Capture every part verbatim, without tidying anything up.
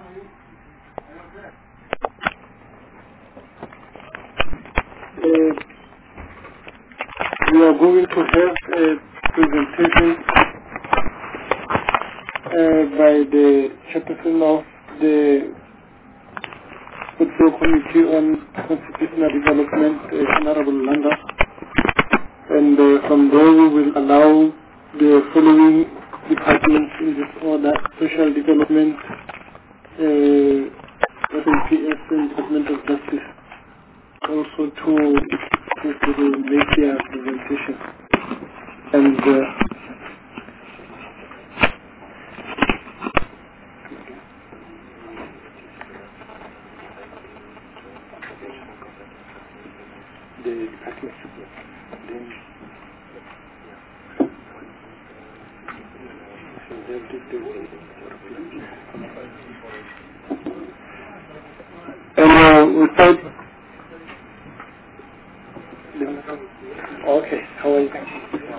Uh, we are going to have a presentation uh, by the chairperson of the Football Committee on Constitutional Development, uh, Honorable Landa. And uh, from there we will allow the following departments in this order: Social Development, uh, S N P S and Department of Justice, also to, to, to make their presentation. And uh, the department. Then, so they'll take the and uh, we start. Okay, how are you? Okay.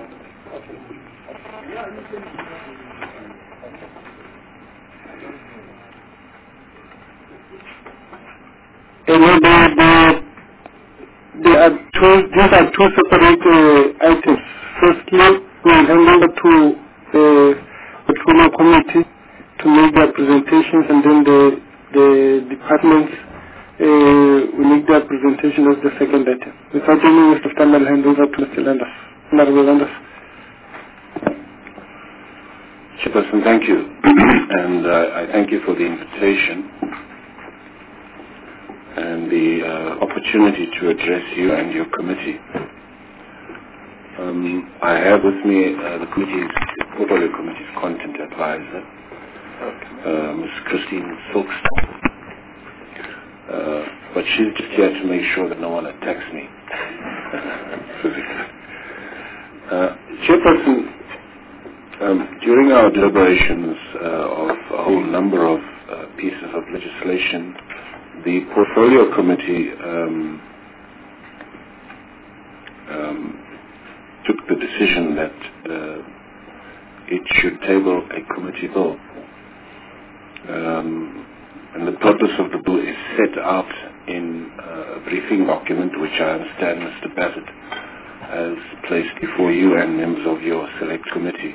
And uh, the, the, there are two, these are two separate uh, items. Firstly, we will hand over to the portfolio committee to make their presentations, and then the, the departments uh, will make their presentation as the second item. Without any waste of time, I'll hand over to Mister Landers. Honorable Landers. Chairperson, thank you. and uh, I thank you for the invitation and the uh, opportunity to address you and your committee. Um, I have with me uh, the committee's, portfolio committee's content advisor, uh, Miz Christine Silkstone. Uh, but she's just here to make sure that no one attacks me physically. Uh, Chairperson, um, during our deliberations uh, of a whole number of uh, pieces of legislation, the Portfolio Committee um, um, took the decision that uh, it should table a committee bill. Um, and the purpose of the bill is set out in uh, a briefing document, which I understand Mister Bassett has placed before you and members of your select committee.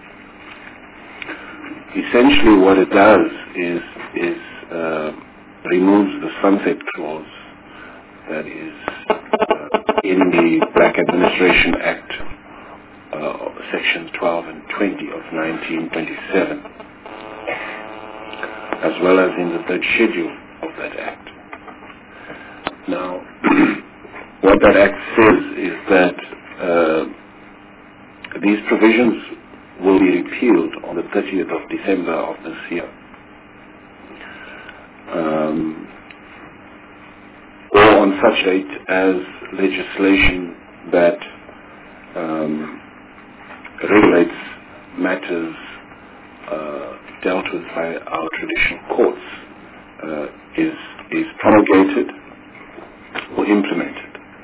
Essentially what it does is, is uh, removes the sunset clause that is uh, in the Black Administration Act, uh, sections twelve and twenty of nineteen twenty-seven, as well as in the third schedule of that act. Now, what that act says is that uh, these provisions will be repealed on the thirtieth of December of this year. Um, or on such date as legislation that um, regulates matters uh, dealt with by our traditional courts uh, is, is promulgated or implemented.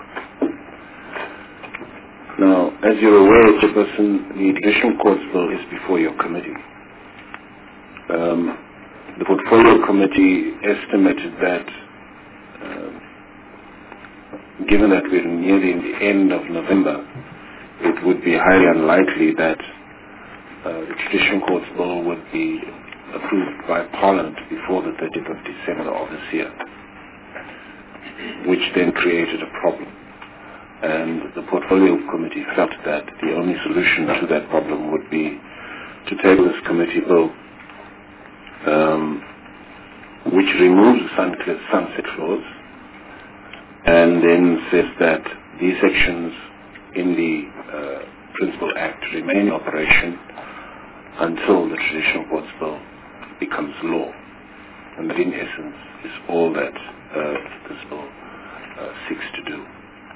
Now, as you're aware, Chairperson, the Traditional Courts Bill is before your committee. Um, The Portfolio Committee estimated that, uh, given that we're nearing the end of November, it would be highly unlikely that uh, the Traditional Courts Bill would be approved by Parliament before the thirtieth of December of this year, which then created a problem. And the Portfolio Committee felt that the only solution to that problem would be to table this committee bill, Um, which removes the sunset, sunset clause and then says that these sections in the uh, Principal Act remain in operation until the Traditional Courts Bill becomes law. And that in essence is all that uh, this bill uh, seeks to do.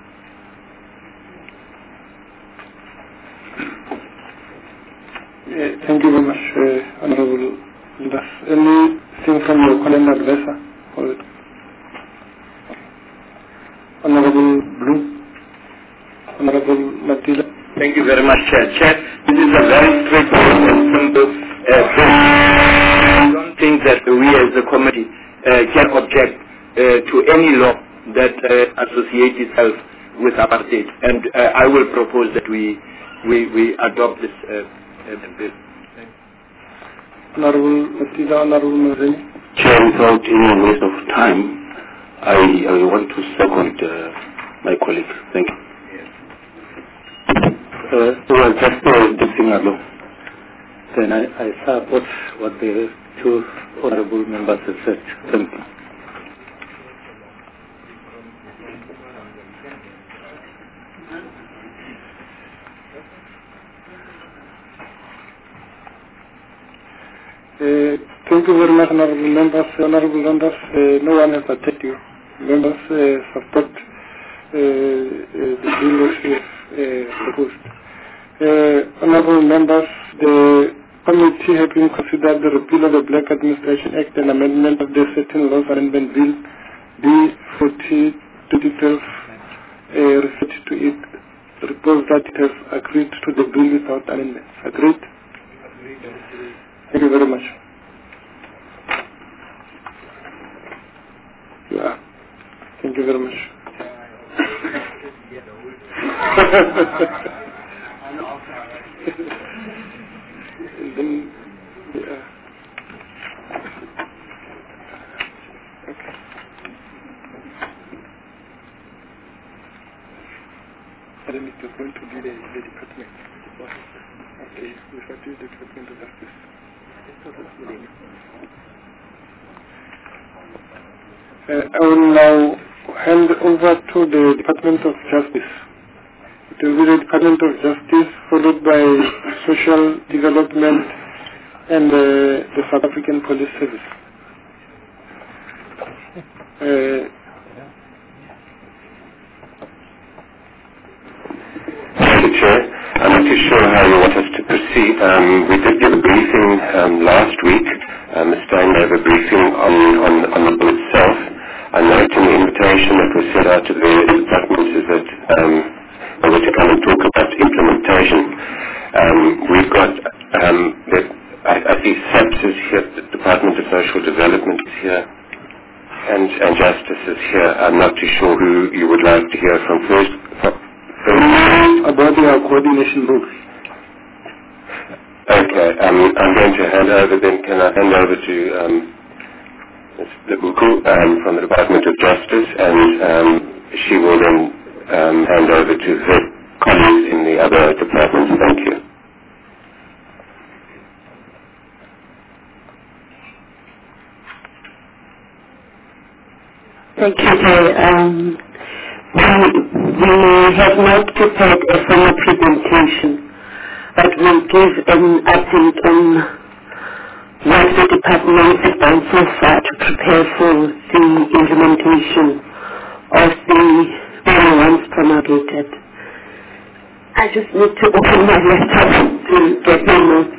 Yeah, thank you very much, uh, Honorable. Does anything from your calendar advisor? Honorable Blue? Honorable Matilda? Thank you very much, Chair. Chair, this is a very straightforward and simple uh, bill. I don't think that we as a committee uh, can object uh, to any law that uh, associates itself with apartheid, and uh, I will propose that we we, we adopt this uh, uh, bill. Honorable Matiza, Honorable Mazeni. Chair, without any waste of time, I, I want to second uh, my colleague. Thank you. Uh, well, just uh, this thing alone. Then I, I support what the two honorable members have said. Thank you. Uh, thank you very much, honorable members. Honorable members, uh, no one has attacked you. Members uh, support uh, uh, the bill as uh, proposed. Uh, honorable members, the committee have been considered the repeal of the Black Administration Act and amendment of the Certain Laws Amendment Bill B forty twenty twelve uh, referred to it. Report that it has agreed to the bill without amendments. Agreed? Thank you very much. Yeah. Thank you very much. And then, yeah. Okay. I don't need to go into the, the department. Okay, we have to do the Department of Justice. Uh, I will now hand over to the Department of Justice. It will be the Department of Justice, followed by Social Development and uh, the South African Police Service. Uh, Thank you, Chair. I'm not too sure how you want us to proceed. Um, we did give a briefing um, last week. Uh, Miz Stein gave a briefing on, on, on the bill itself. I note in the invitation that was sent out to the various departments is that um, we were to come and talk about implementation. Um, we've got, um, the, I, I see S A P S is here, the Department of Social Development is here, and, and Justice is here. I'm not too sure who you would like to hear from first. From, about our coordination rules. Okay, um, I'm going to hand over then, can I hand over to um, Miz Lebuku um, from the Department of Justice, and um, she will then um, hand over to her colleagues in the other departments. Thank you. Thank you, Jay. Um, we, we have not prepared a formal presentation, but we'll give an update on what the department has done so far to prepare for the implementation of the bill once promulgated. I just need to open my laptop to get my notes.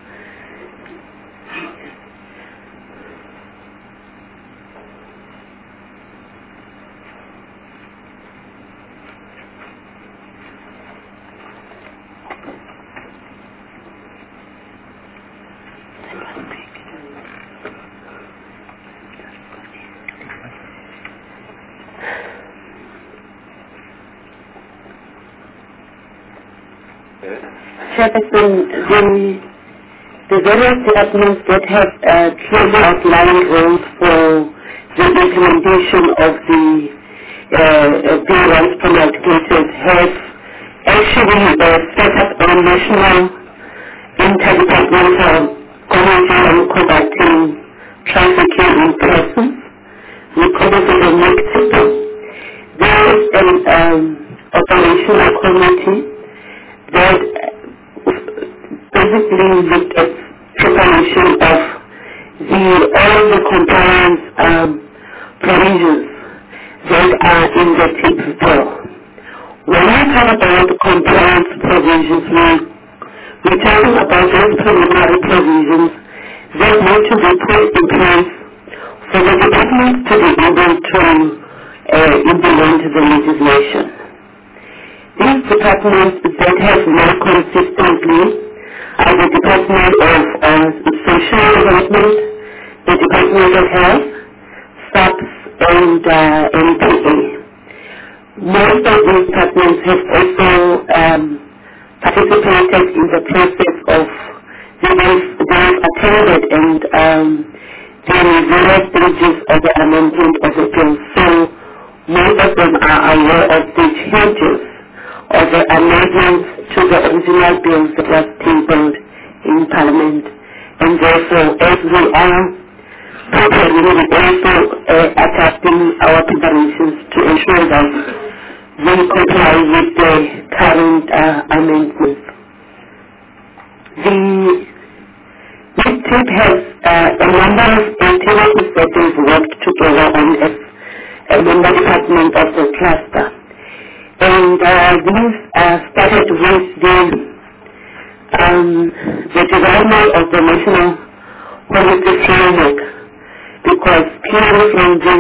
Chairperson, the, the various departments that have uh, clearly outlined roles for the implementation of the uh, uh, bill once promulgated have actually uh, set up a national interdepartmental committee on combating trafficking in persons. We call it the NICTIP. There is an um, operational committee that basically looked at preparation of the all the compliance um, provisions that are in the T I P bill. When we talk about compliance provisions, we, we're talking about those preliminary provisions that need to be put in place for the department to be able to uh, implement the legislation. These departments that have more consistently are the Department of uh, Social Development, Department of Health, SAPS, and uh, N P A. Most of these departments have also um, participated in the process of they've, they've attended and um, there are various stages of the amendment of the bill. So most of them are aware of the changes or the amendments to the original bill that was tabled in Parliament. And therefore, as we are preparing, we are also uh, adapting our preparations to ensure that we comply with the current uh, amendments. The MIDTIP has uh, a number of activities that they've worked together on as a member department of the cluster. And uh, these uh, started with the, um, the development of the national policy framework, because clearly from the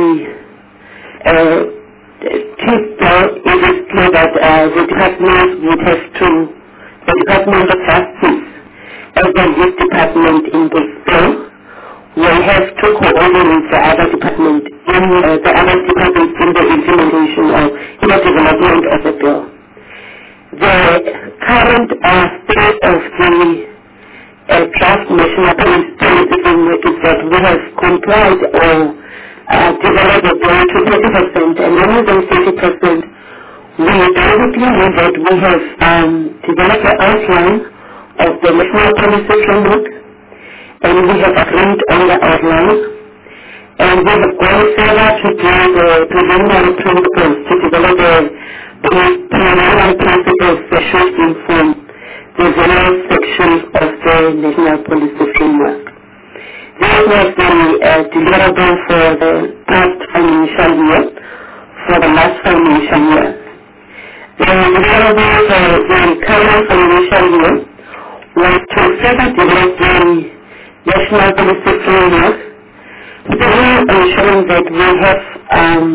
uh, chief bill, it is clear that uh, the department would have to, the Department of Justice, as the lead department in this bill, will have to coordinate with the other department in uh, the other departments in the implementation or in the development of the bill. The current uh, state of the uh, draft national policy framework is that we have complied or uh, developed the bill to thirty percent, and more than thirty percent. We basically know that we have um, developed an outline of the national policy framework, and we have agreed on the outline, and we have gone further to do the preliminary principles to develop the, the preliminary principles that should inform the various sections of the national policy framework. This was the uh, deliverable for the past financial year, for the last financial year. The deliverable for the current financial year was to further develop the national policy framework, with the goal of ensuring that we have um,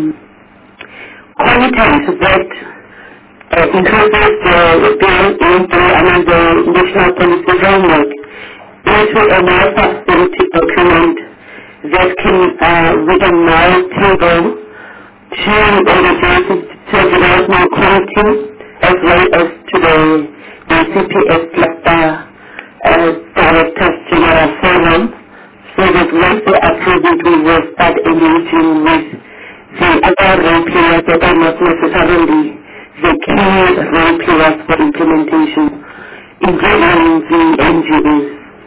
content that uh, includes the bill into another national policy framework into a more substantive document that can, uh, with a now table to the to the development committee as well as to the the C P S cluster uh, Directors General Forum, so that once they approve it, we will start engaging with the other role players that are not necessarily the key role players for implementation, including the N G Os.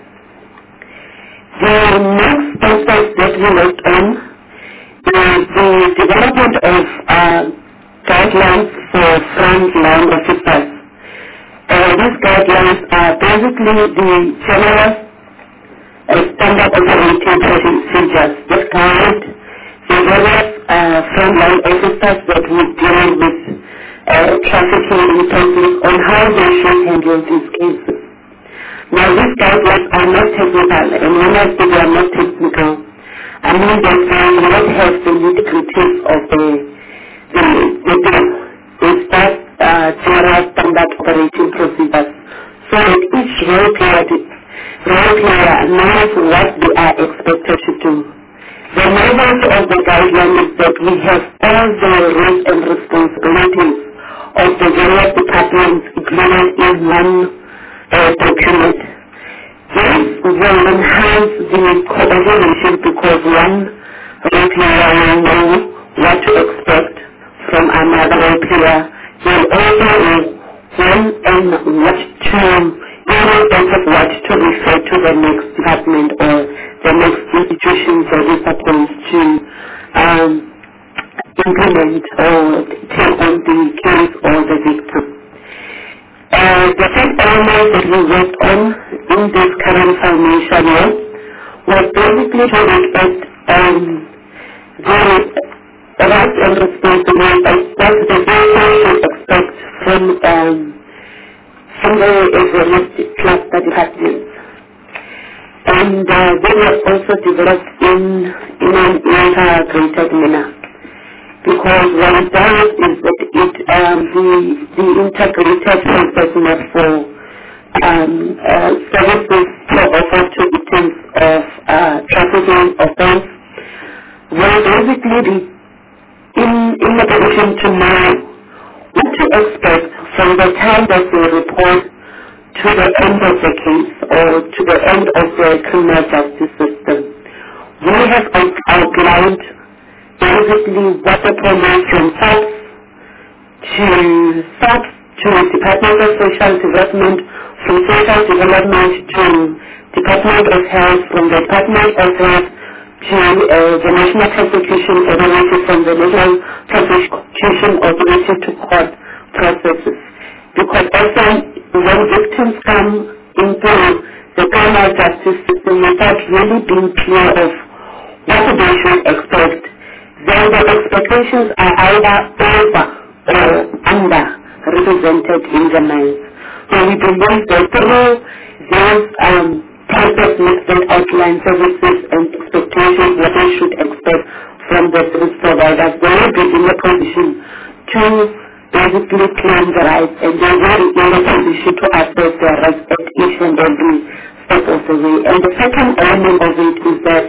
The next process that we worked on is the development of uh, guidelines for frontline officers. Uh, these guidelines are basically the general uh, standard operating procedures that guide the various uh, frontline officers that would deal with uh, trafficking in persons on how they should handle these cases. Now, these guidelines are not technical, and when I say they are not technical, I mean that they do not have the nitty-gritties of the the the bill. It's just uh, general standard operating procedures, so that each role player, role player knows what they are expected to do. The novelty of the guideline is that we have all the roles and responsibilities of the various departments included in one uh, document. This will enhance the coordination because one role player will know what to expect from another role player. They will also know when and what to, irrespective of what to refer to the next department or the next institution that is supposed to um, implement or take on the case or the victim. Uh, the first element that we worked on in this current financial year was basically to look at um, the rights and responsibilities that the people should expect from um, from the various cluster departments. And uh, they were also developed in, in an integrated manner. Because what it does is that it, um, the, the integrated process map for um, uh, services to offer to victims of uh, trafficking offense will basically be in, in a position to know what to expect from the time that they report to the end of the case or to the end of the criminal justice system. We have outlined basically what the police from SAPS to SAPS to Department of Social Development, from Social Development to Department of Health, from the Department of Health to uh, the National Prosecution Authority, from the National Prosecution Authority to court processes. Because often when victims come into the criminal justice system without really being clear of what they should expect, then the expectations are either over or under represented in the minds. So we believe that through those um, processes that outline services and expectations, what they should expect from the service providers, they will be in a position to basically claim the rights, and they will be in a position to assess their rights at each and every step of the way. And the second element of it is that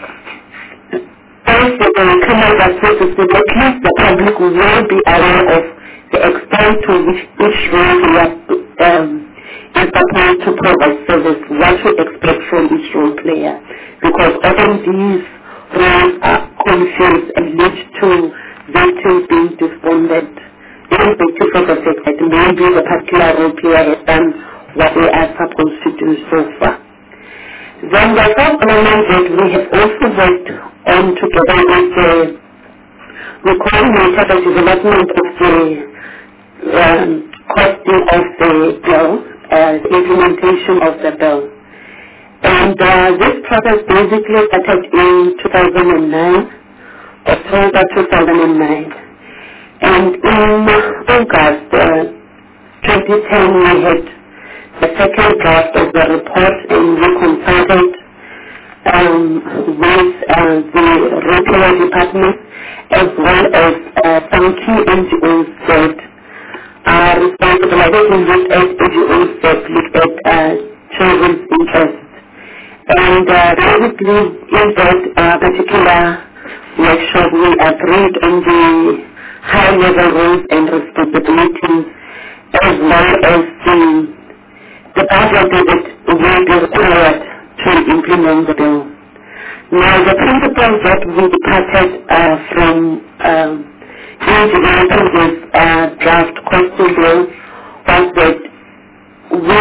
as the criminal justice system, at least the public will be aware of the extent to which each role we are um, is supposed to provide service, what to expect from each role player. Because often these roles are confused and lead to victims being despondent, irrespective of the fact that maybe the particular role player has done what they are supposed to do so far. Then the third element that we have also worked on together with the we coordinated the development of the um, costing of the bill, uh, the implementation of the bill. And uh, this process basically started in two thousand nine, October two thousand nine. And in August uh, twenty ten we had the second draft of the report, and we consulted um, with uh, the regular department as well as uh, some key N G Os that are responsible. I think we looked at N G Os that look at uh, children's interests. And uh, basically in that uh, particular workshop we agreed on the high-level roles and responsibilities as well as the the budget that will be required to implement the bill. Now, the principles that we departed uh, from um, in developing this uh, draft costing bill was that we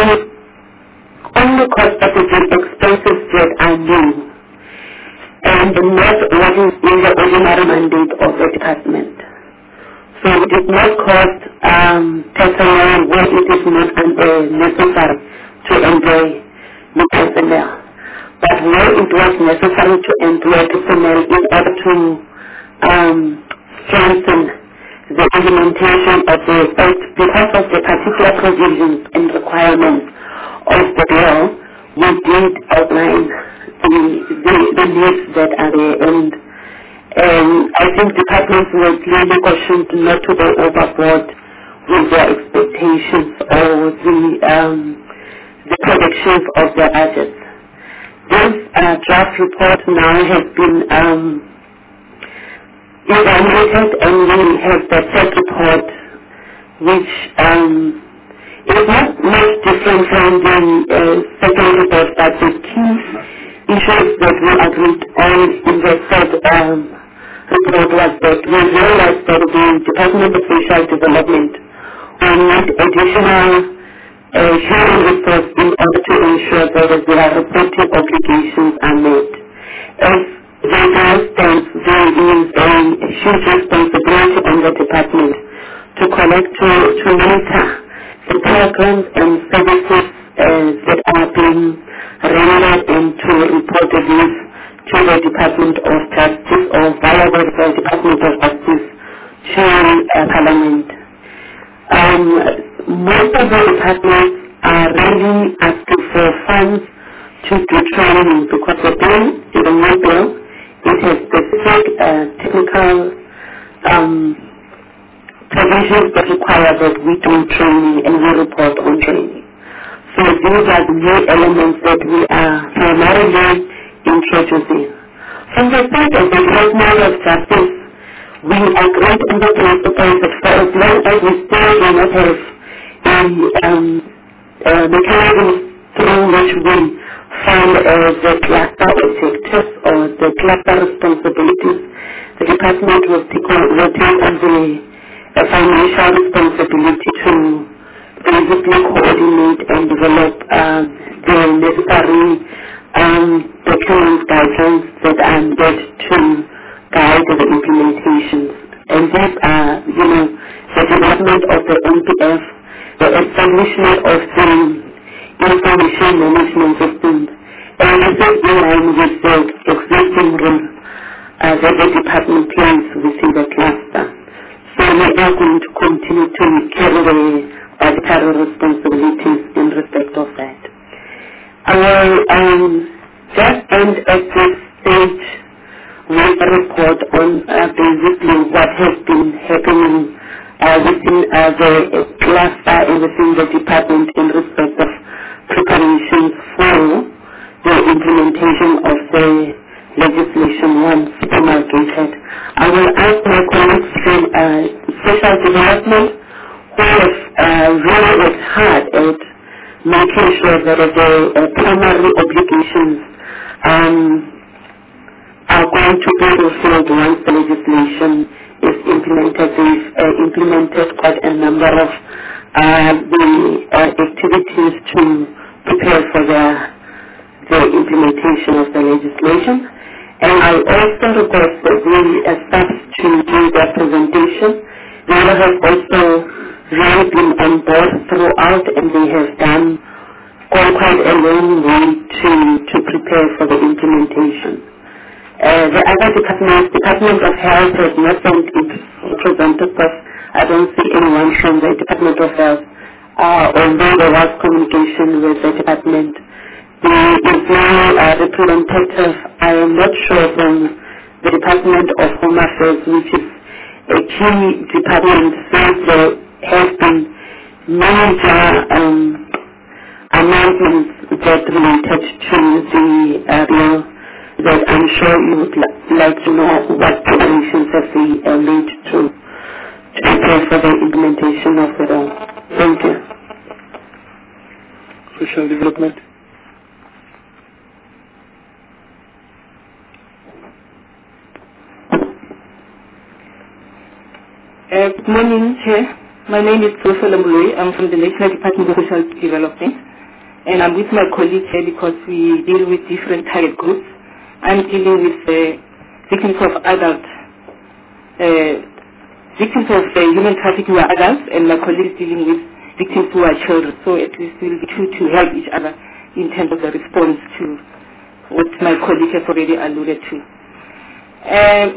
only cost the expenses that are new and not what is in the ordinary mandate of the department. So it did not cost um, personnel where it is not uh, necessary to employ the personnel. But where it was necessary to employ personnel in order to um, strengthen the implementation of the act because of the particular provisions and requirements of the bill, we did outline the, the, the needs that are there. And And I think departments were clearly cautioned not to go overboard with their expectations or the um, the predictions of their budgets. This uh, draft report now has been um, evaluated, and we have the third report, which um, is not much different from the uh, second report, but the key issues that we agreed on in the third um, report was that we realized that the Department of Social Development will need additional uh, human resources in order to ensure that their reporting obligations are met. As the bill stands, there is a huge responsibility on the department to collect, to, to monitor the programs and services uh, that are being rendered and to report these to the Department of Justice or via the Department of Justice to uh, Parliament. Um, most of the departments are really asking for funds to do training because the bill is a new bill. It has specific uh, technical um, provisions that require that we do training and we report on training. So So these are the new elements that we are primarily introducing. From the side of the Department of Justice, we agreed in the principle that for as long as we still do not have a um, uh, mechanism through which we find uh, the cluster objectives or the cluster responsibilities, the department will take on, will take on the uh, financial responsibility to basically coordinate and develop uh, the necessary um, documents, guidelines that are needed to guide the implementations. And these are, you know, the development of the N P F, the establishment of the information management systems, and this is in line with the existing role uh, that the department plays within the cluster. So we are going to continue to carry the budgetary responsibilities in respect of that. I will um, just end at this stage with a report on uh, basically what has been happening uh, within uh, the cluster and within the department in respect of preparations for the implementation of the legislation once promulgated. I will ask my colleagues from uh, social development who have uh, really worked hard at making sure that the uh, primary obligations um, are going to be fulfilled once the legislation is implemented. They've uh, implemented quite a number of uh, the uh, activities to prepare for the, the implementation of the legislation. And I also request that the uh, staff to do their presentation. They have also really been on board throughout, and they have done gone quite a long way to, to prepare for the implementation. Uh, the other departments, Department of Health has not sent its representatives. I don't see anyone from the Department of Health, uh, although there was communication with the department. The Israeli uh, representative, I am not sure from the Department of Home Affairs, which is a key department, since there have been major um, announcements that related to the uh, bill, that I'm sure you would li like to know what preparations have been uh, made to, to prepare for the implementation of the law. Thank you. Social development. Uh, good morning, Chair. My name is Professor Lamuloi. I'm from the National Department of Social Development, and I'm with my colleagues here because we deal with different target groups. I'm dealing with uh, victims of adult, uh, victims of uh, human trafficking who are adults, and my colleague is dealing with victims who are children. So at least we'll be two to help each other in terms of the response to what my colleague has already alluded to. Um,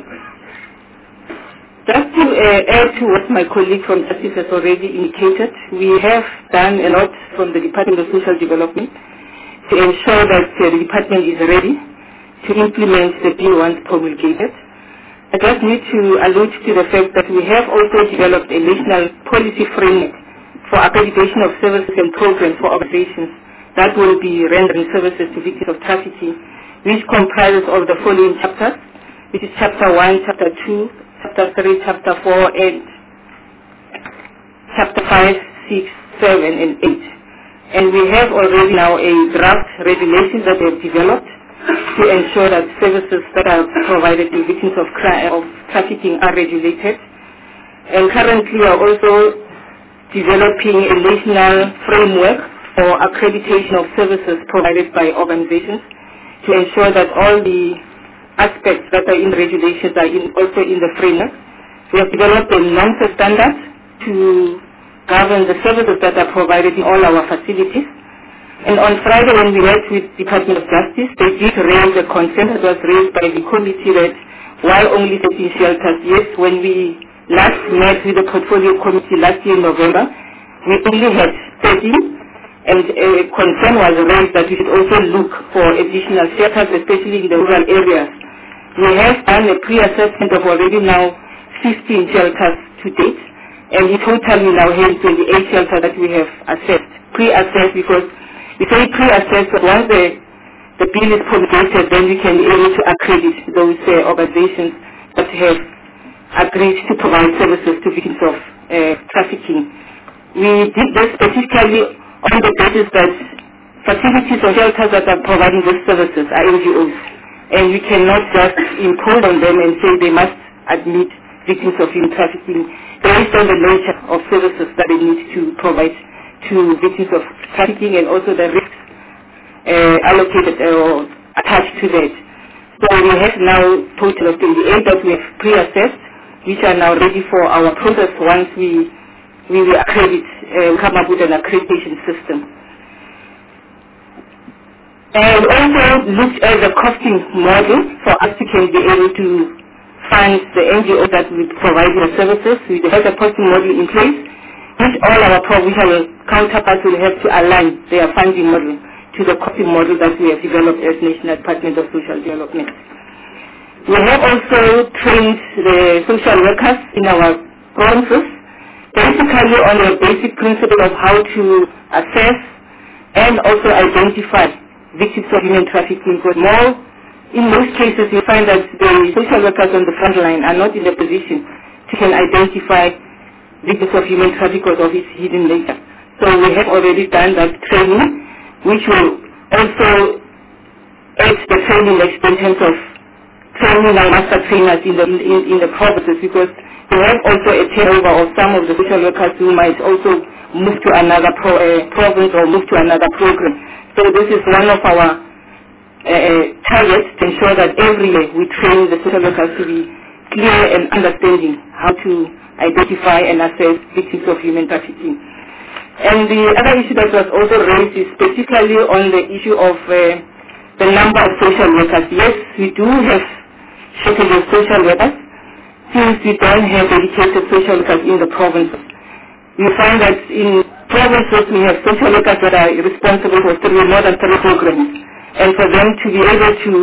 Just to uh, add to what my colleague from Justice has already indicated, we have done a lot from the Department of Social Development to ensure that uh, the department is ready to implement the bill once promulgated. I just need to allude to the fact that we have also developed a national policy framework for accreditation of services and programs for organizations that will be rendering services to victims of trafficking, which comprises of the following chapters, which is chapter one, chapter two, chapter three, chapter four, and chapter five, six, seven, and eight. And we have already now a draft regulation that we have developed to ensure that services that are provided to victims of, crime, of trafficking are regulated. And currently we are also developing a national framework for accreditation of services provided by organizations to ensure that all the aspects that are in the regulations are in, also in the framework. We have developed a NOMSA standard to govern the services that are provided in all our facilities. And on Friday when we met with Department of Justice, they did raise a concern that was raised by the committee that while only thirteen shelters, yes, when we last met with the portfolio committee last year in November, we only had thirteen. And a concern was raised that we should also look for additional shelters, especially in the rural areas. We have done a pre-assessment of already now fifteen shelters to date, and in total we now have twenty-eight shelters that we have assessed, pre-assessed, because we say pre-assess, but once the, the bill is promulgated, then we can be able to accredit those uh, organizations that have agreed to provide services to victims of uh, trafficking. We did this specifically on the basis that facilities or shelters that are providing these services are N G Os, and we cannot just impose on them and say they must admit victims of human trafficking based on the nature of services that they need to provide to victims of trafficking and also the risks uh, allocated or attached to that. So we have now total of twenty-eight that we have pre-assessed, which are now ready for our process once we we will accredit, uh, come up with an accreditation system. And also looked at the costing model for us to can be able to fund the N G O that will provide the services. We have a costing model in place, which all our provincial counterparts will have to align their funding model to the costing model that we have developed as National Department of Social Development. We have also trained the social workers in our provinces, basically on the basic principle of how to assess and also identify victims of human trafficking. But more, in most cases, you find that the social workers on the front line are not in a position to can identify victims of human trafficking because of its hidden nature. So we have already done that training, which will also add the training in terms of training our master trainers in the in, in the provinces, because we have also a turnover of some of the social workers who might also move to another pro, uh, province or move to another program. So this is one of our uh, targets to ensure that every year we train the social workers to be clear and understanding how to identify and assess victims of human trafficking. And the other issue that was also raised is specifically on the issue of uh, the number of social workers. Yes, we do have shortage of social workers since we don't have dedicated social workers in the provinces. We find that in provinces we have social workers that are responsible for three, more than three programs. And for them to be able to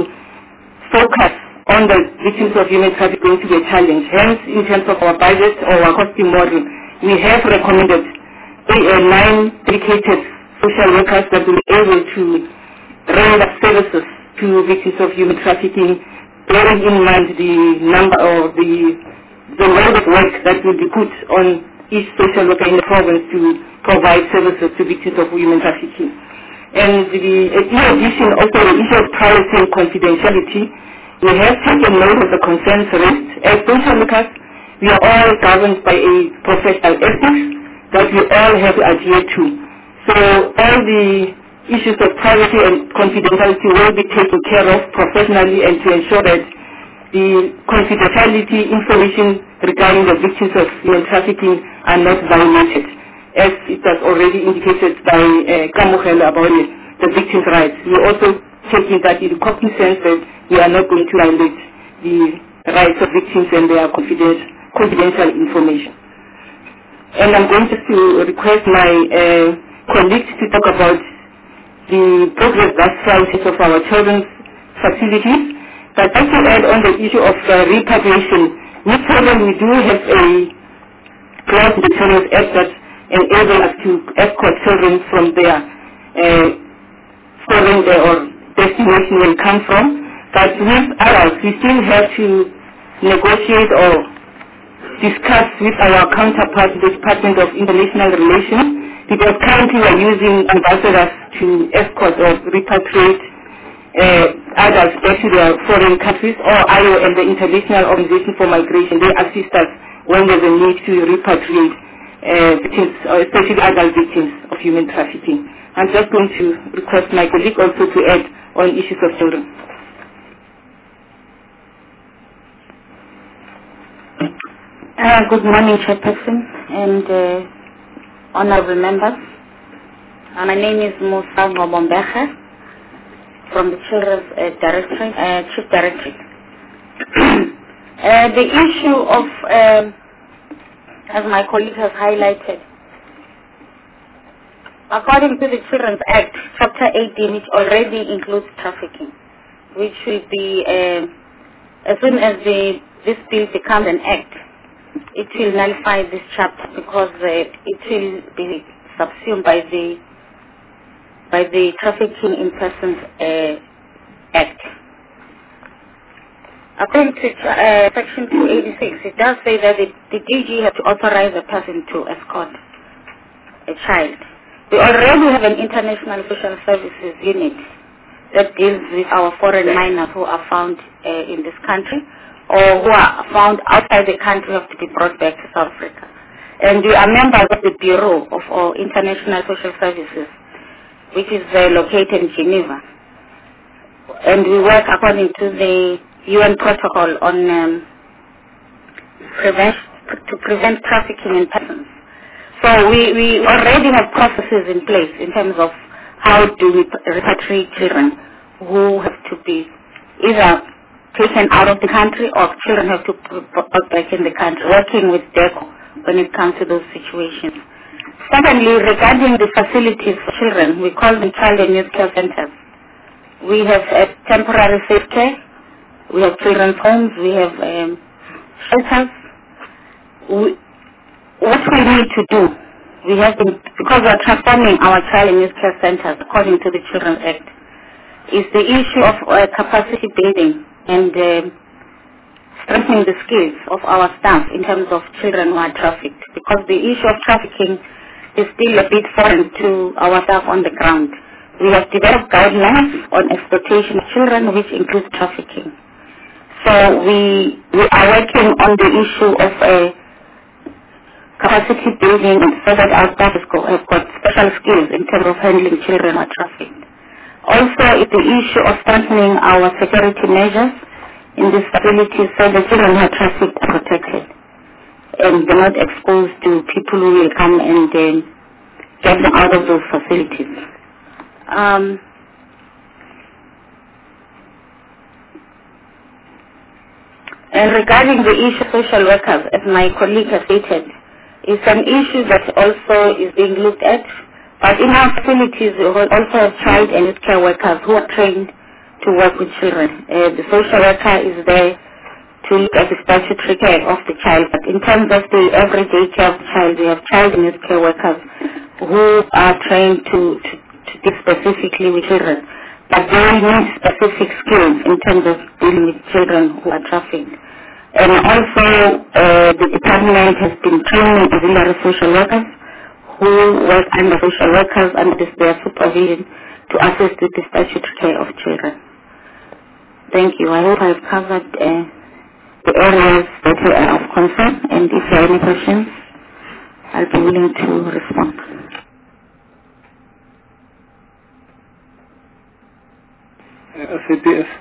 focus on the victims of human trafficking going to be a challenge. Hence, in terms of our budget or our costing model, we have recommended uh, nine dedicated social workers that will be able to render services to victims of human trafficking, bearing in mind the number or the the load of work that will be put on each social worker in the province to provide services to victims of human trafficking. And the, in addition, also the issue of privacy and confidentiality, we have taken note of the concerns raised. As social workers, we are all governed by a professional ethics that we all have to adhere to. So all the issues of privacy and confidentiality will be taken care of professionally, and to ensure that the confidentiality information regarding the victims of human trafficking are not violated, as it was already indicated by uh, Kamukhelo about it, the victims' rights. We are also taking that in cognizance that we are not going to violate the rights of victims and their confidential, confidential information. And I'm going just to request my uh, colleagues to talk about the progress thus far of our children's facilities. But just to add on the issue of uh, repatriation, we program we do have a clause in the Children's Act that enables us to escort children from their uh, foreign or destination where they come from. But with others, we still have to negotiate or discuss with our counterparts, the Department of International Relations, because currently we are using ambassadors to escort or repatriate uh, adults back to their foreign countries, or I O M, the International Organization for Migration. They assist us when there's a need to repatriate uh, victims, or especially adult victims of human trafficking. I'm just going to request my colleague also to add on issues of children. Uh, good morning, Chairperson and uh, honorable members. Uh, my name is Musa Ngobombecha from the Children's uh, Directorate, uh, Chief Directorate. uh, the issue of, um, as my colleague has highlighted, according to the Children's Act, Chapter eighteen, which already includes trafficking, which will be, uh, as soon as the, this bill becomes an act, it will nullify this chapter because uh, it will be subsumed by the by the Trafficking in Persons uh, Act. According to uh, Section two eighty-six, it does say that the, the D G has to authorize a person to escort a child. We already have an international social services unit that deals with our foreign minors who are found uh, in this country or who are found outside the country have to be brought back to South Africa. And we are members of the Bureau of our International Social Services, which is uh, located in Geneva. And we work according to the U N protocol on um, prevent, to prevent trafficking in persons. So we, we already have processes in place in terms of how do we repatriate children who have to be either taken out of the country or children have to be brought back in the country, working with DECO when it comes to those situations. Secondly, regarding the facilities for children, we call them child and youth care centers. We have a temporary safe care, we have children's homes, we have um, shelters. We, what we need to do, we have been, because we are transforming our child and youth care centers according to the Children's Act, is the issue of uh, capacity building and uh, strengthening the skills of our staff in terms of children who are trafficked. Because the issue of trafficking is still a bit foreign to our staff on the ground. We have developed guidelines on exploitation of children, which includes trafficking. So we, we are working on the issue of uh, capacity building so that our staff have got special skills in terms of handling children who are trafficked. Also, it's the issue of strengthening our security measures in these facilities so the children who are trafficked are protected and they're not exposed to people who will come and uh, get them out of those facilities. Um, and regarding the issue of social workers, as my colleague has stated, it's an issue that also is being looked at. But in our facilities, we also have child and youth care workers who are trained to work with children. Uh, the social worker is there to look at the statutory care of the child. But in terms of the everyday care of the child, we have child and youth care workers who are trained to, to, to deal specifically with children. But they need specific skills in terms of dealing with children who are trafficked. And also, uh, the department has been training auxiliary social workers who work under social workers under their supervision to assist with the statutory care of children. Thank you. I hope I've covered uh, the areas that are of concern, and if there are any questions, I'll be willing to respond. Uh, C P S.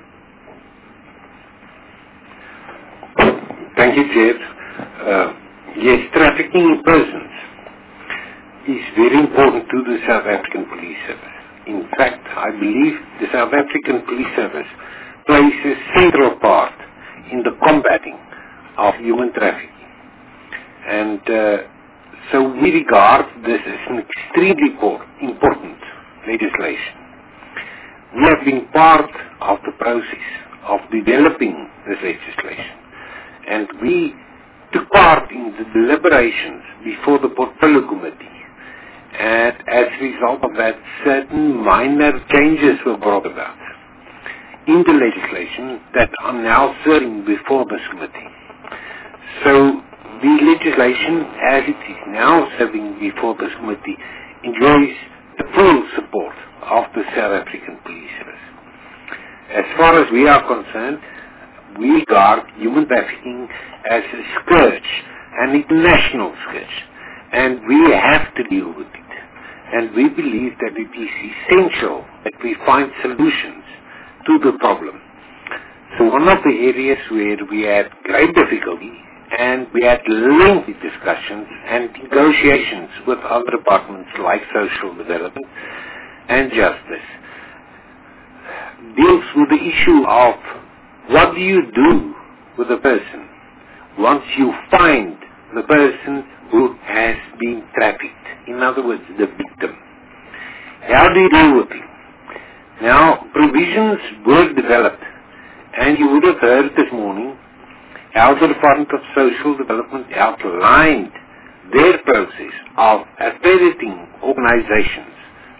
Thank you, Chair. Uh, yes, trafficking in persons is very important to the South African Police Service. In fact, I believe the South African Police Service plays a central part in the combating of human trafficking. And uh, so we regard this as an extremely important legislation. We have been part of the process of developing this legislation. And we took part in the deliberations before the Portfolio Committee. And as a result of that, certain minor changes were brought about in the legislation that are now serving before this committee. So the legislation, as it is now serving before this committee, enjoys the full support of the South African Police Service. As far as we are concerned, we regard human trafficking as a scourge, an international scourge, and we have to deal with it. And we believe that it is essential that we find solutions to the problem. So one of the areas where we had great difficulty and we had lengthy discussions and negotiations with other departments like social development and justice deals with the issue of what do you do with a person once you find the person who has been trafficked. In other words, the victim. How do you deal with him? Now, provisions were developed, and you would have heard this morning how the Department of Social Development outlined their process of accrediting organizations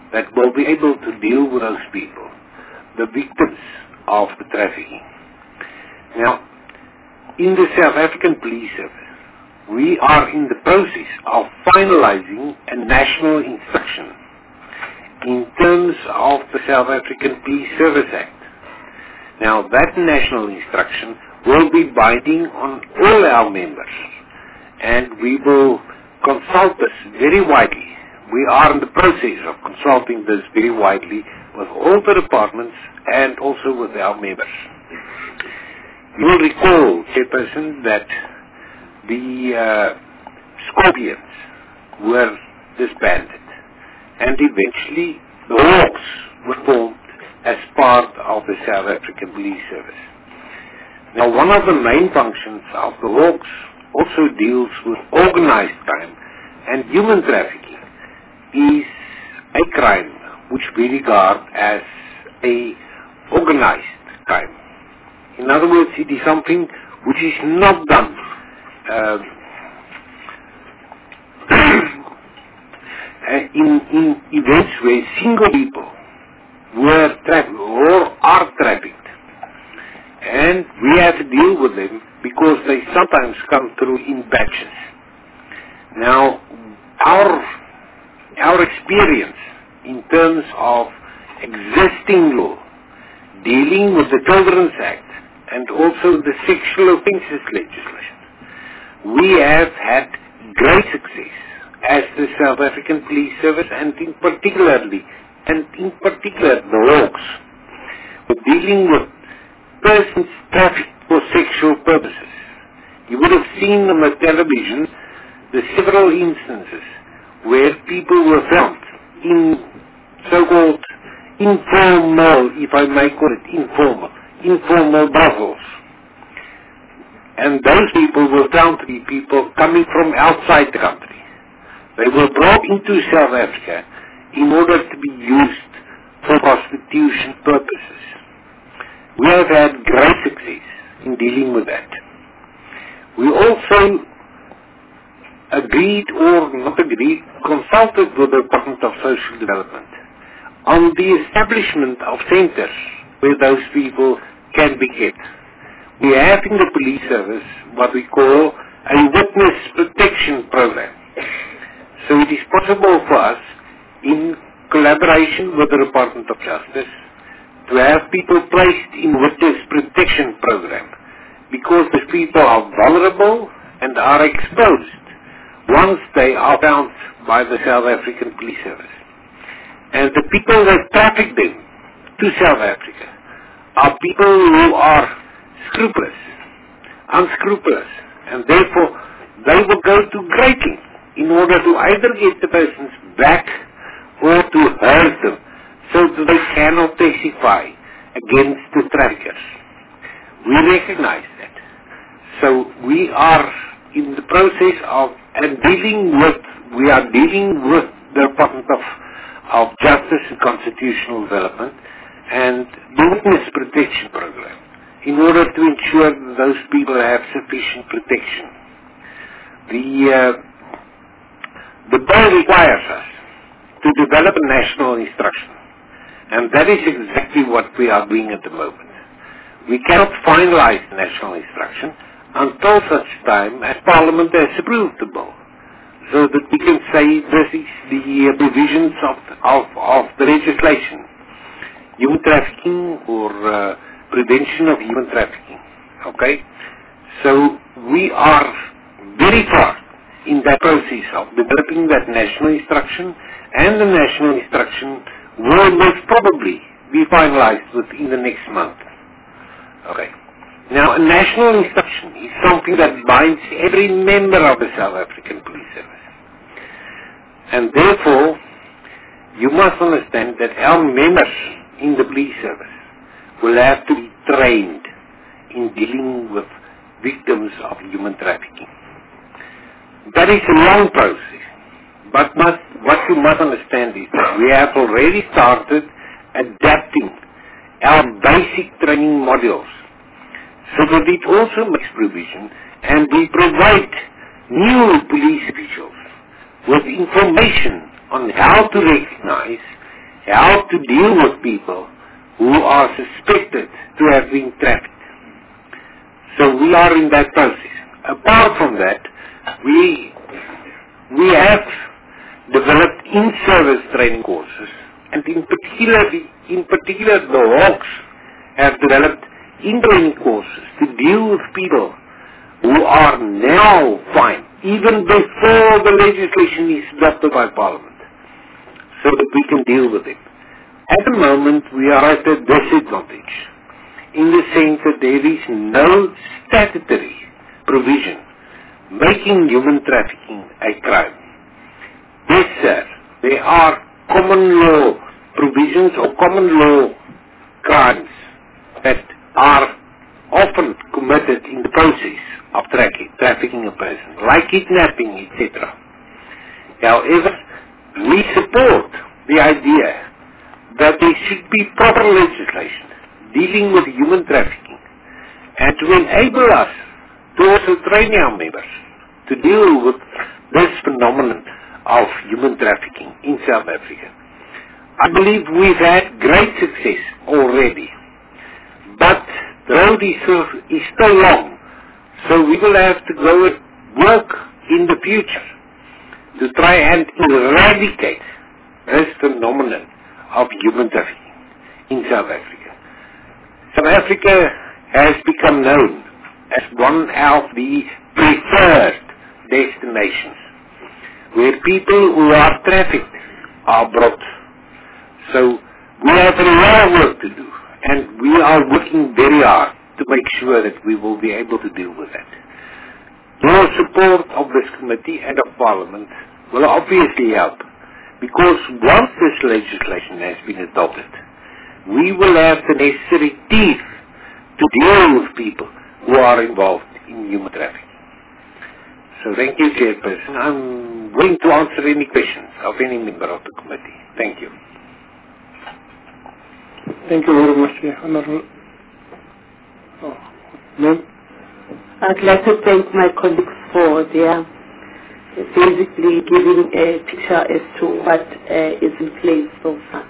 that will be able to deal with those people, the victims of the trafficking. Now, in the South African Police Service, we are in the process of finalizing a national instruction in terms of the South African Police Service Act. Now, that national instruction will be binding on all our members, and we will consult this very widely. We are in the process of consulting this very widely with all the departments and also with our members. You will recall, Chairperson, that the uh, Scorpions were disbanded, and eventually the Hawks were formed as part of the South African Police Service. Now, one of the main functions of the Hawks also deals with organized crime, and human trafficking is a crime which we regard as a organized crime. In other words, it is something which is not done uh, in, in events where single people were trafficked or are trafficked. And we have to deal with them because they sometimes come through in batches. Now, our, our experience in terms of existing law, dealing with the Children's Act, and also the sexual offences legislation, we have had great success as the South African Police Service, and in particularly, and in particular the Hawks, with dealing with persons trafficked for sexual purposes. You would have seen on the television the several instances where people were found in so-called informal, if I may call it informal, informal brothels. And those people were found to be people coming from outside the country. They were brought into South Africa in order to be used for prostitution purposes. We have had great success in dealing with that. We also agreed or not agreed, consulted with the Department of Social Development on the establishment of centers where those people can be kept. We have in the police service what we call a witness protection program. So it is possible for us, in collaboration with the Department of Justice, to have people placed in witness protection program, because the people are vulnerable and are exposed once they are found by the South African Police Service. And the people that traffic them to South Africa are people who are scrupulous, unscrupulous, and therefore they will go to great lengths in order to either get the persons back or to hurt them so that they cannot testify against the traffickers. We recognize that. So we are in the process of and dealing with, we are dealing with the Department of, of Justice and Constitutional Development and the Witness Protection Program in order to ensure that those people have sufficient protection. The, uh, the bill requires us to develop a national instruction, and that is exactly what we are doing at the moment. We cannot finalize the national instruction until such time as Parliament has approved the bill, so that we can say this is the uh, provisions of, of, of the legislation, human trafficking or uh, prevention of human trafficking. Okay? So we are very far in that process of developing that national instruction, and the national instruction will most probably be finalized within the next month. Okay. Now, a national instruction is something that binds every member of the South African Police Service. And therefore, you must understand that our members in the police service will have to be trained in dealing with victims of human trafficking. That is a long process, but must, what you must understand is that we have already started adapting our basic training modules so that it also makes provision, and we provide new police officials with information on how to recognize how to deal with people who are suspected to have been trafficked. So we are in that process. Apart from that, we we have developed in-service training courses, and in particular, in particular the Hawks have developed in-training courses to deal with people who are now fined, even before the legislation is adopted by Parliament, so that we can deal with it. At the moment, we are at a disadvantage in the sense that there is no statutory provision making human trafficking a crime. Yes, sir, there are common law provisions or common law crimes that are often committed in the process of trafficking, trafficking a person, like kidnapping, et cetera. However, we support the idea that there should be proper legislation dealing with human trafficking and to enable us to also train our members to deal with this phenomenon of human trafficking in South Africa. I believe we've had great success already, but the road is still, is still long, so we will have to go and work in the future to try and eradicate this phenomenon of human trafficking in South Africa. South Africa has become known as one of the preferred destinations where people who are trafficked are brought. So we have a lot of work to do, and we are working very hard to make sure that we will be able to deal with that. Your support of this committee and of Parliament will obviously help, because once this legislation has been adopted, we will have the necessary teeth to deal with people who are involved in human trafficking. So thank you, Chairperson. I'm willing to answer any questions of any member of the committee. Thank you. Thank you very much, Honorable. Oh, ma'am? I'd like to thank my colleagues for their basically giving a picture as to what uh, is in place so far.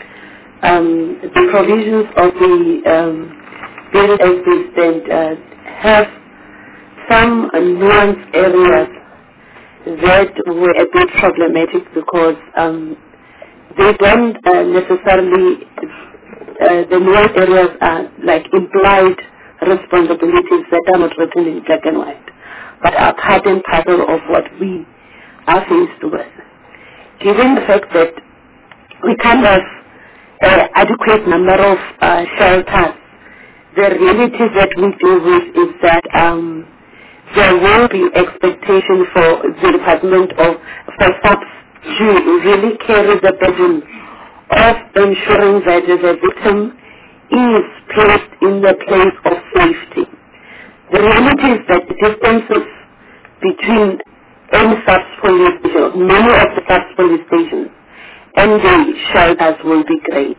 Um, the provisions of the um, bill as they stand uh, have some uh, nuanced areas that were a bit problematic because um, they don't uh, necessarily, uh, the nuanced areas are like implied responsibilities that are not written in black and white, but are part and parcel of what we are faced with. Given the fact that we can't have an adequate number of uh, shelters, the reality that we deal with is that um, there will be expectation for the Department of for SAPS to really carry the burden of ensuring that the victim is placed in the place of safety. The reality is that the distances between any SAPS police station, many of the SAPS police stations, and the shelters will be great.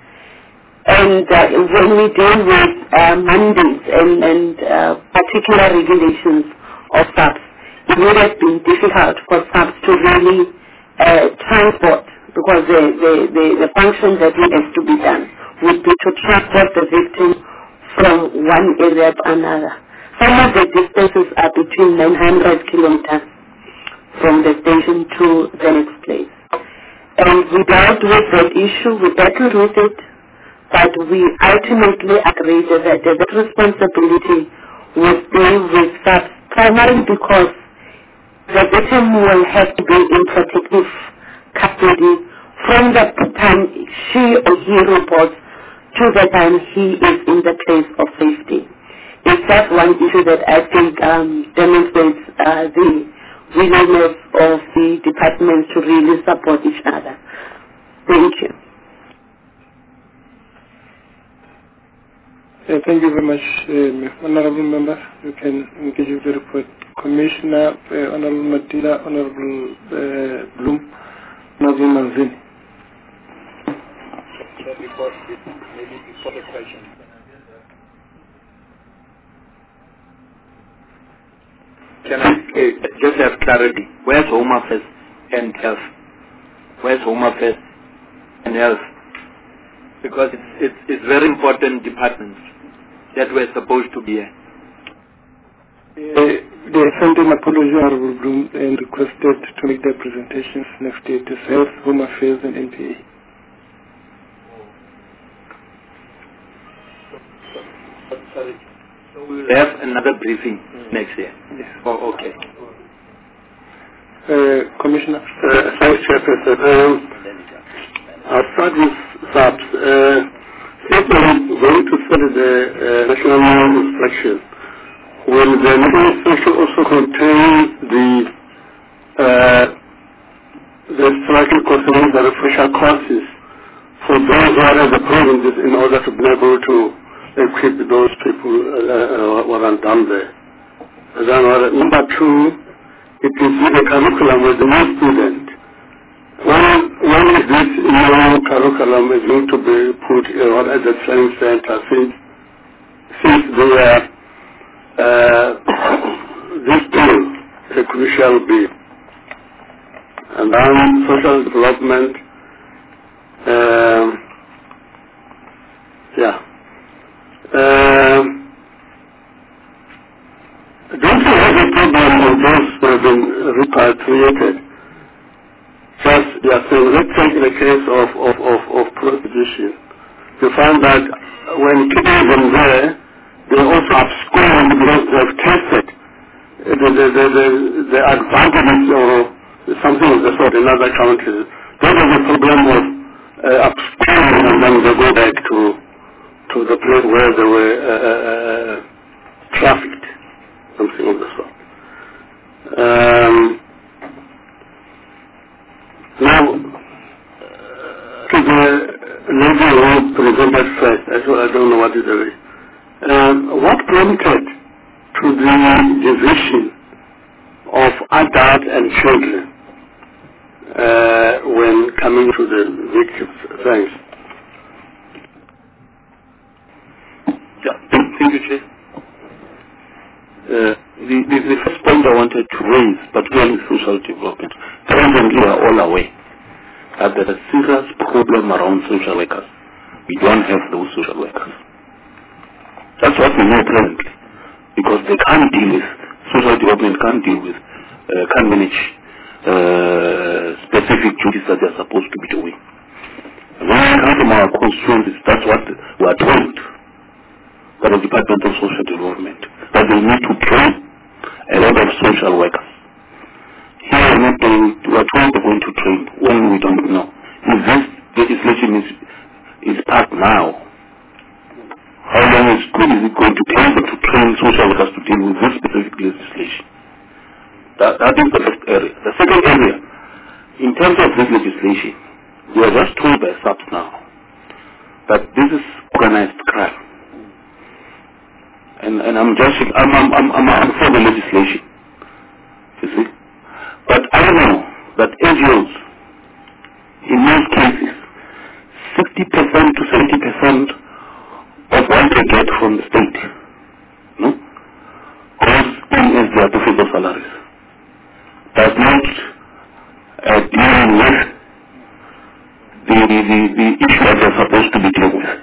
And uh, when we deal with uh, mandates and, and uh, particular regulations of SAPS, it would have been difficult for SAPS to really uh, transport, because the, the, the, the function that has to be done would be to transport the victim from one area to another. Some of the distances are between nine hundred kilometers from the station to the next place. And we dealt with that issue, we battled with it, but we ultimately agreed that the responsibility will be with SAPS, primarily because the victim will have to be in protective custody from the time she or he reports to the time he is in the place of safety. It's just one issue that I think um, demonstrates uh, the willingness of the departments to really support each other. Thank you. Yeah, thank you very much, uh, Honorable Member. You can engage with the report. Commissioner, uh, Honorable Madila, Honorable uh, Bloom, Honorable Manzini. Before, maybe before the question. Can I uh, just have clarity? Where's Home Affairs and Health? Where's Home Affairs and Health? because it's, it's, it's very important departments that were supposed to be here. Uh, they sent an apology Honorable Bloom and requested to make their presentations next day to Health, Home Affairs and N P A. Sorry. So we will have another briefing mm. next year. Yes. Oh, okay. Uh, Commissioner. Uh, thanks, Chairperson. Um, I'll start with S A P S. Uh, Certainly going to study the uh, national instruction. Will the national instruction also contain the uh, the striking concerning the refresher courses for those who are in the provinces in order to be able to equip those people uh, uh, who are done there? And then, uh, number two, it is with the curriculum with the new student. When, when is this new curriculum is going to be put uh, at the training center since, since they are, uh, this bill is a crucial bill. And then social development, uh, yeah. Uh, don't you have a problem with those who have been repatriated? Just, yeah, so let's take the case of, of, of, of prostitution. You find that when keeping them there, they also abscond because they've tested the, the, the, the, the advantages or something of the sort in other countries. Those are the problem of uh, absconding and then they go back to, to the place where they were uh, uh, trafficked, something of the sort. Um, Now, to the lady who presented first, I don't know what is the way. Um, what prompted to the division of adults and children uh, when coming to the victims? Thanks. Yeah, thank you, Chair. Uh, the, the, the first point I wanted to raise, particularly social development, presently we are all aware that there is a serious problem around social workers. We don't have those social workers. That's what we know presently, because they can't deal with, social development can't deal with, uh, can't manage uh, specific duties that they're supposed to be doing. And when we come from our constituencies, that's what we are told by the Department of Social Development, that they need to train a lot of social workers. Here we're not doing, we are told we're going to train when we don't know. If this legislation is, is passed now, how long is good is it going to take to train social workers to deal with this specific legislation? That, that is the first area. The second area, in terms of this legislation, we are just told by S A P S now that this is organized crime. And, and I'm just, I'm, I'm, I'm, I'm, I'm for the legislation, you see. But I know that N G Os, in most cases, sixty percent to seventy percent of what they get from the state, no, goes in as their official salaries. Does not uh, deal with the, the, the, the issue that they're supposed to be dealing with.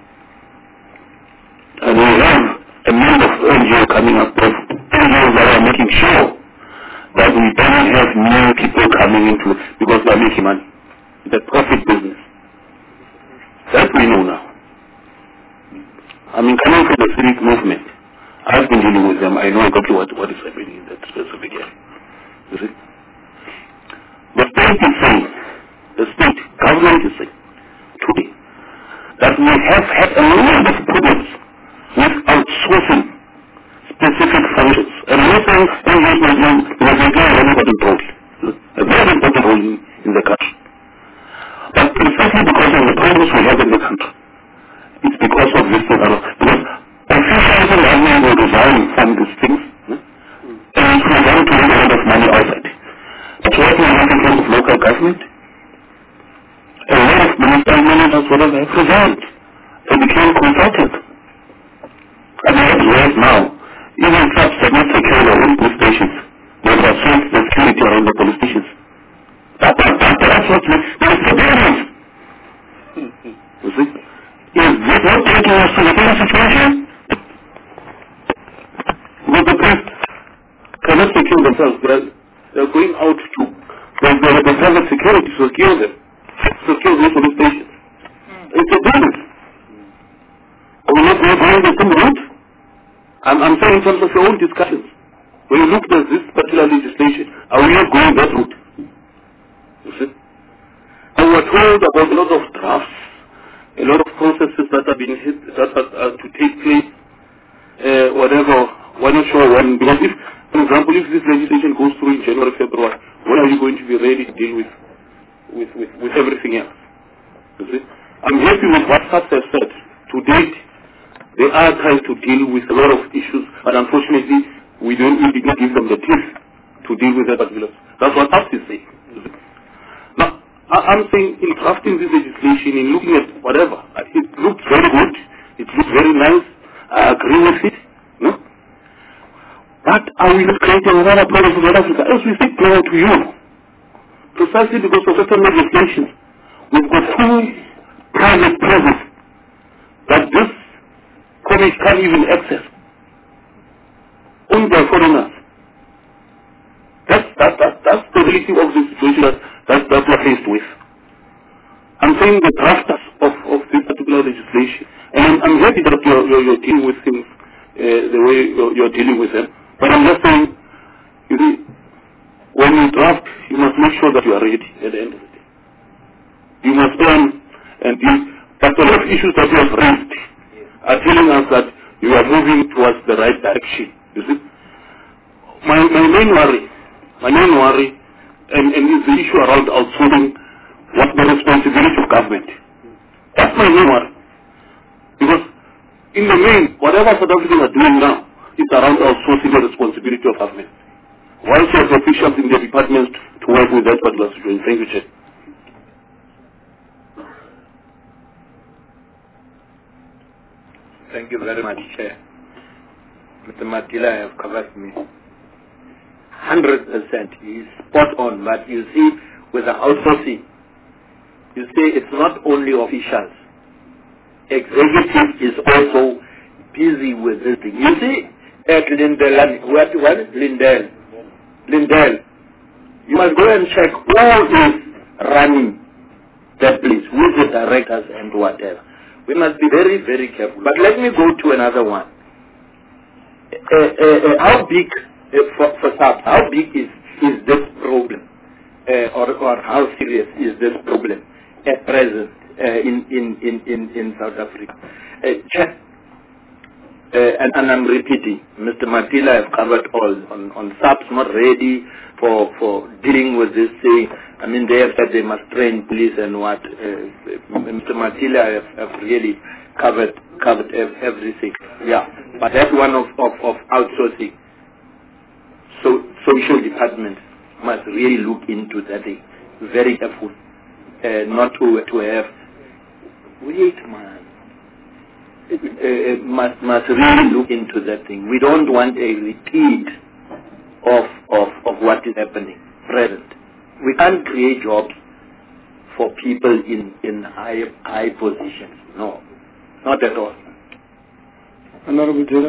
And we have a number of N G Os coming up with N G Os that are making sure that we don't have new people coming into it because they're making money. It's a profit business. That we know now. I mean, coming from the civic movement, I've been dealing with them. I know exactly what, what is happening in that specific area. You see? The state is saying, the state government is saying today that we have had a lot of problems with outsourcing specific functions. And I'm not saying engagement because they play a very important role, a very important role in, in the country. But precisely because of the problems we have in the country, it's because of this thing. Because officials and government will resign from these things, hmm? and we are going to make a lot of money outside. That's what we have in terms of local government. A lot of ministers, managers, whatever, have resigned. They became consultants. And right now, even clubs that not secure their own police stations, they have outsourced the security around the police stations. That, that, that, that's what makes the difference. You see? themselves. They're, they're going out to, the, the, the private security to secure them, secure these police stations. Mm. It's a business. Are we not going the same route? I'm, I'm saying in terms of your own discussions. When you look at this particular legislation, are we not going that route? You see? And we're told about a lot of drafts, a lot of processes that have been hit, that are, are to take place, uh, whatever, we're not sure when, because if, for example, if this legislation goes through in January, February, when are you going to be ready to deal with, with, with, with everything else? You see? I'm happy with what SAPS has said. To date, they are trying to deal with a lot of issues, but unfortunately, we don't we did not give them the teeth to deal with that particular. That's what SAPS is saying. Now, I'm saying in drafting this legislation, in looking at whatever, it looks very good, it looks very nice, I agree with it, no? But are we not creating another problem for South Africa? As we say clear to you, precisely because of certain legislation, we've got two private presses that this college can't even access, owned by foreigners. That's, that, that, that's the reality of the situation that, that, that we're faced with. I'm saying the drafters of, of this particular legislation, and I'm happy that you're, you're, you're dealing with things uh, the way you're, you're dealing with them, but I'm just saying, you see, when you draft, you must make sure that you are ready at the end of the day. You must plan and deal, but a lot of issues that you have raised are telling us that you are moving towards the right direction, you see. My, my main worry, my main worry, and, and is the issue around outsourcing, what's the responsibility of government. That's my main worry. Because in the main, whatever South Africans are doing now, is around outsourcing the responsibility of government. Why should officials in the departments to work with that particular situation? Thank you, Chair. Thank you very much, Chair. Mister Matila have covered me. one hundred percent. He's spot on. But you see, with the outsourcing, you see, it's not only officials. Executive is also busy with this thing. You see, at Lindell, what, what? Lindell. Lindell. You must go and check who is running that place, who is the directors and whatever. We must be very, very careful. But let me go to another one. Uh, uh, uh, how big, uh, for, for SAPS, how big is, is this problem? Uh, or, or how serious is this problem at present uh, in, in, in, in, in South Africa? Uh, check. Uh, and, and I'm repeating, Mister Matila have covered all on, on SAPS not ready for, for dealing with this thing. I mean, they have said they must train police and what. Uh, Mister Matila have, have really covered covered everything. Yeah, but that one of, of, of outsourcing, so social department must really look into that thing. Very careful, uh, not to to have. Wait, man. It, uh, must must really look into that thing. We don't want a repeat of of of what is happening present. We can't create jobs for people in in high high positions. No, not at all. Honorable Jira.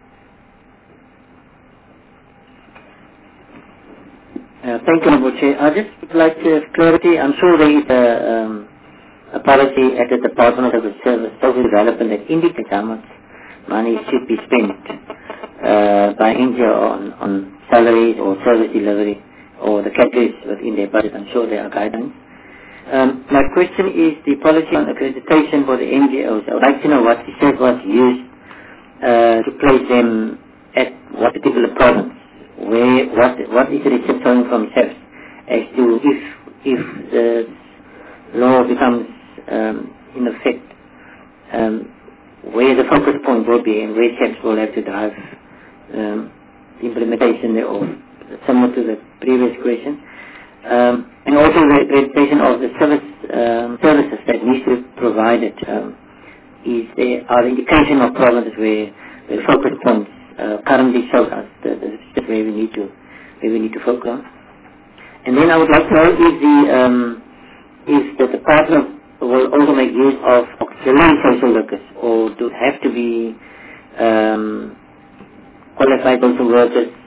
Uh, thank you, Honorable Chair. I just would like to have clarity. I'm sure there is a, um, a policy at the Department of Service Social Development that indicates how much money should be spent uh, by India on, on salaries or service delivery or the categories within their budget. I'm sure there are guidelines. Um, my question is the policy on accreditation for the N G Os. I would like to know what research was used uh, to place them at what particular province. Where what what is the research coming from SAPS as to if if the law becomes um, in effect, um, where the focus point will be and where SAPS will have to drive um, the implementation thereof, similar to the previous question, um, and also the accreditation of the service um, services that needs to be provided. Um, is there are indication of provinces where the focus points Uh, currently show us the, the, the where we need to where we need to focus on. And then I would like to know if the um, if the department will also make use of auxiliary social workers, or do have to be um, qualified social workers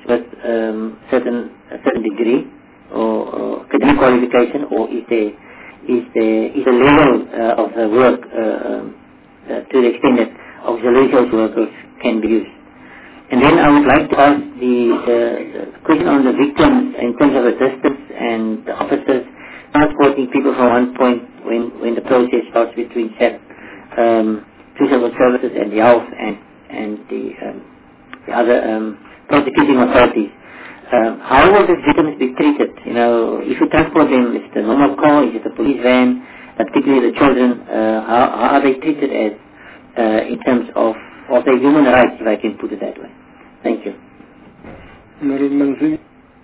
with um, certain a certain degree or, or academic qualification, or is there is the is the level uh, of the work uh, um, uh, to the extent that auxiliary social workers can be used? And then I would like to ask the, the, the question on the victims in terms of the distance and the officers transporting people from one point when, when the process starts between S A P, um, civil services and the health and, and the, um, the other um, prosecuting authorities. Um, how will the victims be treated? You know, if you transport them, is it a normal car, is it a police van, uh, particularly the children, uh, how, how are they treated as uh, in terms of, of their human rights, if I can put it that way? Thank you. Thank you.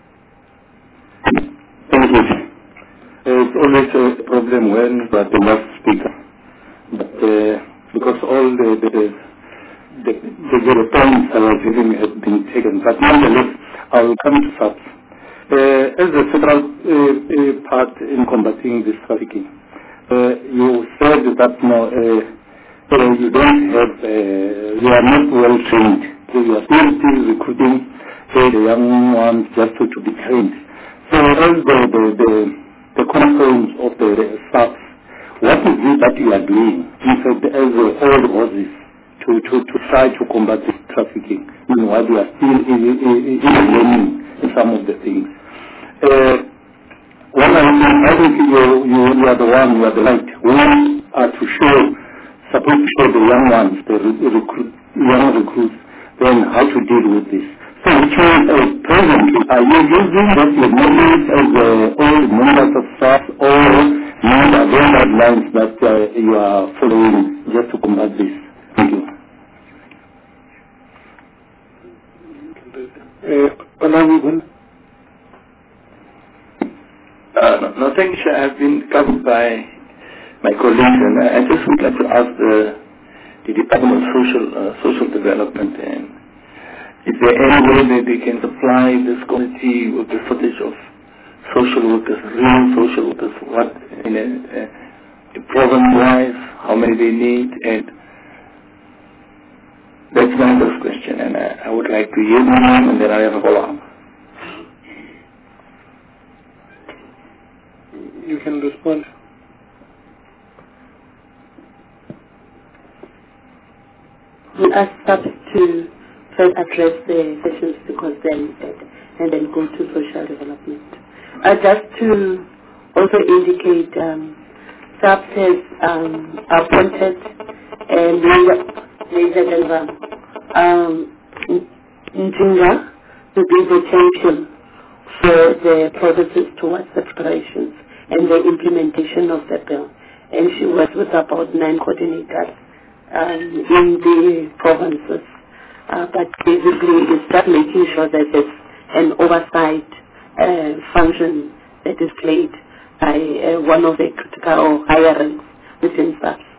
Uh, it's always a problem when you are the last speaker, but uh, because all the the, the, the, the points I was giving have been taken, but nonetheless I will come to S A P S. Uh, as a central uh, uh, part in combating this trafficking, uh, you said that no, uh, uh, you don't have, uh, you are not well trained. So you are still, still recruiting uh, the young ones just to, to be trained. So as the, the, the, the concerns of the S A P S, what is it that you are doing, in fact, as uh, all horses, to, to, to try to combat this trafficking, meanwhile you are still in, in, in learning some of the things. Uh, one I think, I think you, you, you are the one, you are the light. We are to show, supposed to show the young ones, the recruit, young recruits, then how to deal with this. So which means uh, presently, are you using that your knowledge as uh, all members of S A P S or not other guidelines that uh, you are following just to combat this? Thank you. Uh, Honorable. Uh, no, no, thanks. I've been covered by my colleagues, and I just would like to ask the, the Department of Social uh, Social Development, and is there any way that they can supply this community with the footage of social workers, real social workers, what in a, a province-wise, how many they need, and that's my first question, and I, I would like to hear them, and then I have a follow-up. You can respond. We ask S A P S to first address the questions because they're limited, and then go to social development. Uh, just to also indicate, um, S A P S has um, appointed uh, Major General um, Njinga to be the champion for the provinces towards the preparations and the implementation of the bill. And she works with about nine coordinators um, in the provinces. Uh, but basically it's just making sure that there's an oversight uh, function that is played by uh, one of the critical or higher ranks within S A P S.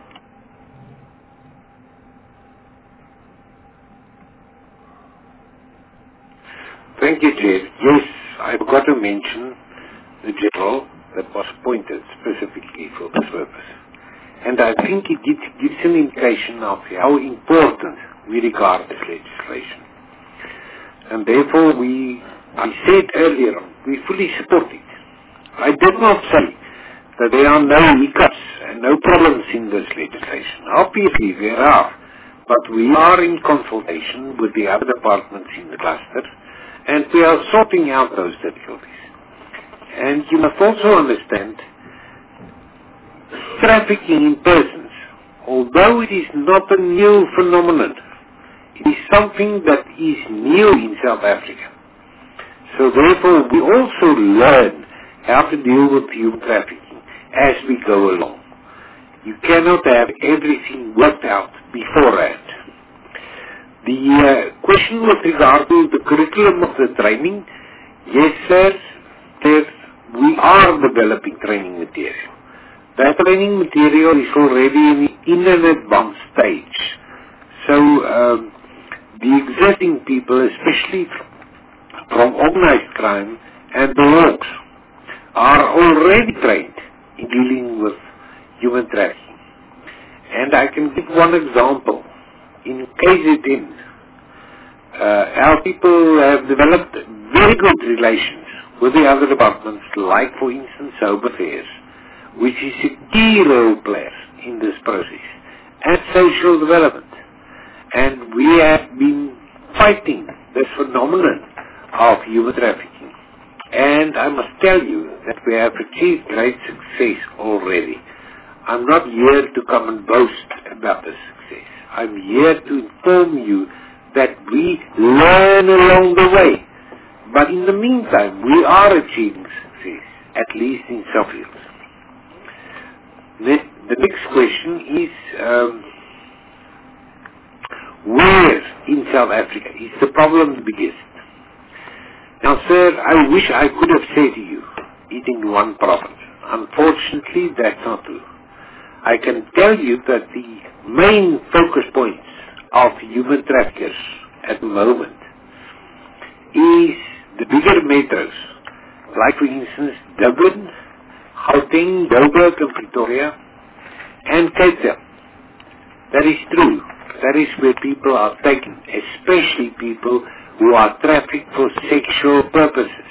Thank you, Jeff. Yes, I forgot to mention the general that was appointed specifically for this purpose. And I think it gives, gives an indication of how important we regard this legislation. And therefore we, I said earlier, we fully support it. I did not say that there are no hiccups and no problems in this legislation. Obviously there are, but we are in consultation with the other departments in the cluster, and we are sorting out those difficulties. And you must also understand, trafficking in persons, although it is not a new phenomenon, it is something that is new in South Africa. So therefore we also learn how to deal with human trafficking as we go along. You cannot have everything worked out beforehand. The uh, question with regard to the curriculum of the training, yes sir, there's, we are developing training material. That training material is already in an advanced stage. So um, the existing people, especially from organized crime and the hawks, are already trained in dealing with human trafficking. And I can give one example. In K Z N, Uh, our people have developed very good relations with the other departments, like, for instance, Home Affairs, which is a key role player in this process, and social development. And we have been fighting this phenomenon of human trafficking. And I must tell you that we have achieved great success already. I'm not here to come and boast about the success. I'm here to inform you that we learn along the way. But in the meantime, we are achieving success, at least in some fields. The, the next question is, um, where in South Africa is the problem the biggest? Now, sir, I wish I could have said to you, it in one province. Unfortunately, that's not true. I can tell you that the main focus points of human traffickers at the moment is the bigger metros, like, for instance, Dublin, Gauteng, Joburg, and Pretoria, and Cape Town. That is true. That is where people are taken, especially people who are trafficked for sexual purposes.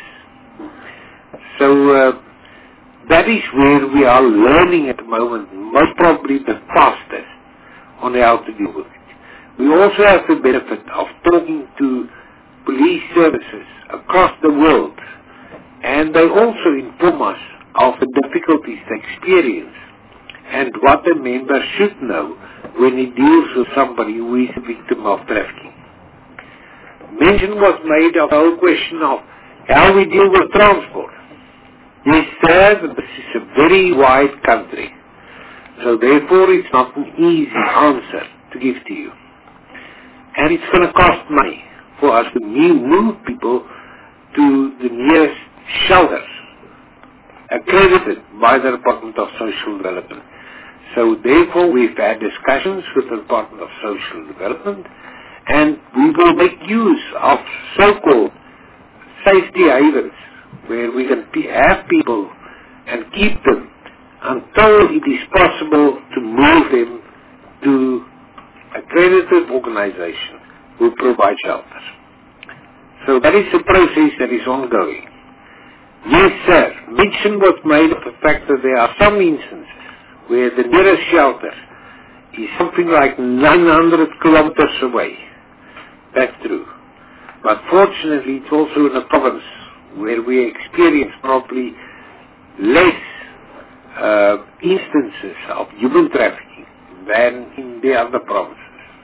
So uh, that is where we are learning at the moment, most probably the fastest, on how to deal with it. We also have the benefit of talking to police services across the world, and they also inform us of the difficulties they experience and what a member should know when he deals with somebody who is a victim of trafficking. Mention was made of the whole question of how we deal with transport. Yes, sir, this is a very wide country, so therefore it's not an easy answer to give to you. And it's going to cost money for us to move people to the nearest shelters accredited by the Department of Social Development. So therefore we've had discussions with the Department of Social Development, and we will make use of so-called safety havens where we can have people and keep them until it is possible to move them to accredited organizations who provide shelters. So that is a process that is ongoing. Yes, sir, mention was made of the fact that there are some instances where the nearest shelter is something like nine hundred kilometers away. That's true. But fortunately, it's also in a province where we experience probably less uh, instances of human trafficking than in the other provinces.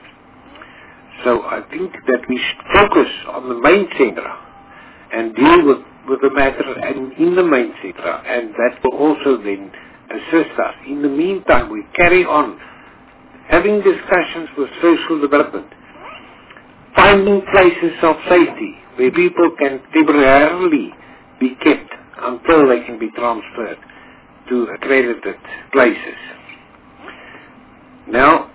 So I think that we should focus on the main centre and deal with, with the matter and in the main centre, and that will also then assist us. In the meantime, we carry on having discussions with social development, finding places of safety where people can temporarily be kept until they can be transferred to accredited places. Now,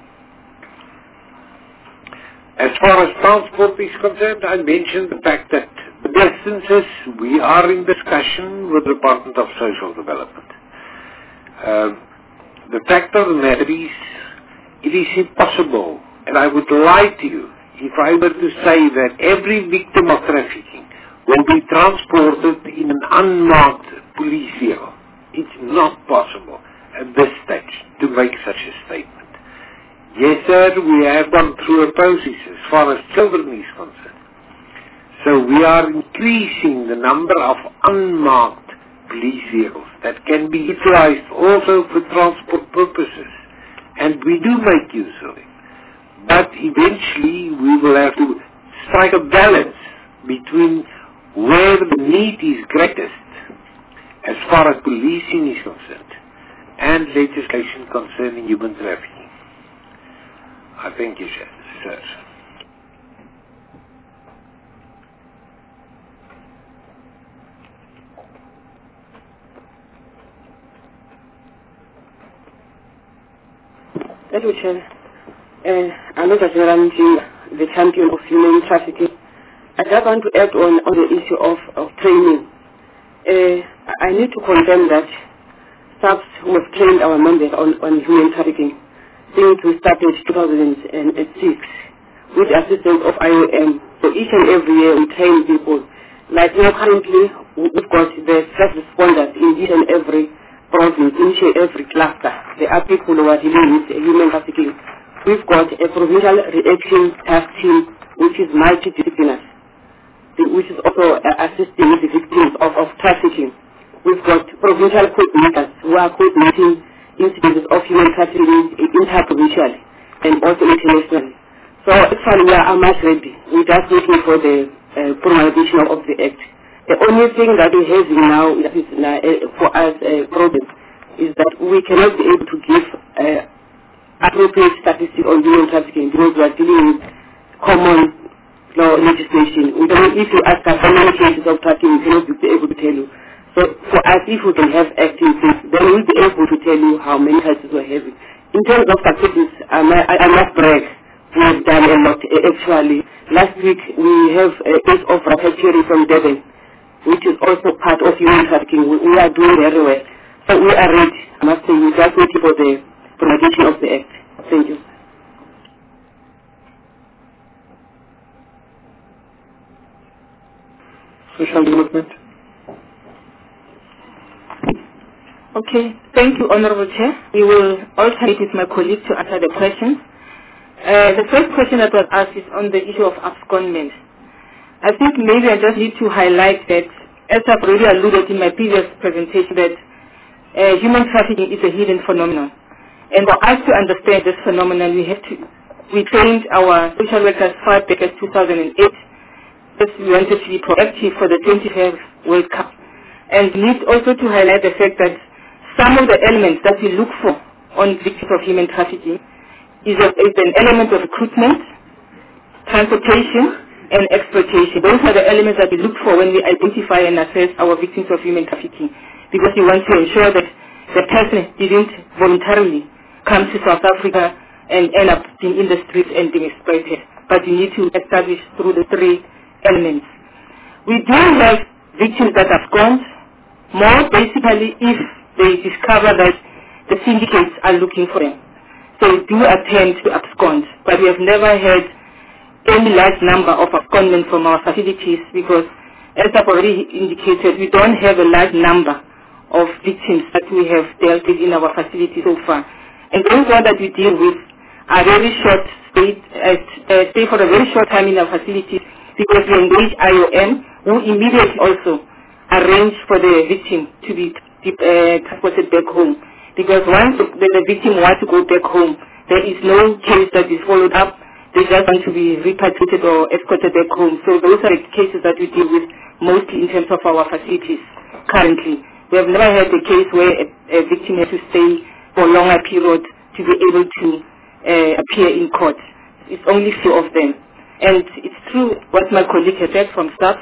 as far as transport is concerned, I mentioned the fact that the distances, we are in discussion with the Department of Social Development. Um, the fact of the matter is, it is impossible, and I would lie to you if I were to say that every victim of trafficking will be transported in an unmarked police vehicle. It's not possible at this stage to make such a statement. Yes, sir, we have gone through a process as far as children is concerned. So we are increasing the number of unmarked police vehicles that can be utilized also for transport purposes. And we do make use of it. But eventually we will have to strike a balance between where the need is greatest as far as policing is concerned and legislation concerning human trafficking. I thank you, sir. Thank you, Chair. Uh, I'm not the champion of human trafficking. I just want to add on, on the issue of, of training. Uh, I need to confirm that staff who have trained our members on, on human trafficking since we started two thousand six, with the assistance of I O M. So each and every year we train people. Like now currently we've got the stress responders in each and every province, in each and every cluster. There are people who are dealing with human trafficking. We've got a provincial reaction task team which is multidisciplinary, which is also uh, assisting the victims of, of trafficking. We've got provincial coordinators who are coordinating incidences of human trafficking interprovincially and also internationally. So actually we are much ready. We're just waiting for the uh, promulgation of the Act. The only thing that we have now that is uh, for us a uh, problem is that we cannot be able to give uh, appropriate statistics on human trafficking because we are dealing with common law legislation. We don't, if you ask us how many cases of trafficking, we cannot be able to tell you. So for us, if we can have active things, then we'll be able to tell you how many cases we're having. In terms of statistics, I, I, I must brag. We have done a lot uh, actually. Last week we have a case of racketeering from Devon, which is also part of human trafficking. We, we are doing very well. So we are ready. I must say we just waiting for the promulgation of the Act. Thank you. Social development. Okay, thank you, Honorable Chair. We will alternate with my colleague to answer the questions. Uh, the first question that was asked is on the issue of abscondment. I think maybe I just need to highlight that, as I've already alluded in my previous presentation, that uh, human trafficking is a hidden phenomenon. And for us to understand this phenomenon, we have to, we trained our social workers far back in two thousand eight. Because we wanted to be proactive for the twenty-fifth World Cup. And we need also to highlight the fact that some of the elements that we look for on victims of human trafficking is, a, is an element of recruitment, transportation, and exploitation. Those are the elements that we look for when we identify and assess our victims of human trafficking, because we want to ensure that the person didn't voluntarily come to South Africa and end up being in the streets and being exploited. But we need to establish through the three elements. We do have victims that have gone, more basically if they discover that the syndicates are looking for them. So we do attempt to abscond, but we have never had any large number of abscondment from our facilities because, as I've already indicated, we don't have a large number of victims that we have dealt with in our facility so far. And those ones that we deal with are very short, stay, uh, stay for a very short time in our facilities because we engage I O M, who immediately also arrange for the victim to be uh, transported back home. Because once the, the victim wants to go back home, there is no case that is followed up. They just want to be repatriated or escorted back home. So those are the cases that we deal with mostly in terms of our facilities currently. We have never had a case where a, a victim has to stay for a longer period to be able to uh, appear in court. It's only few of them. And it's true what my colleague has said from staff.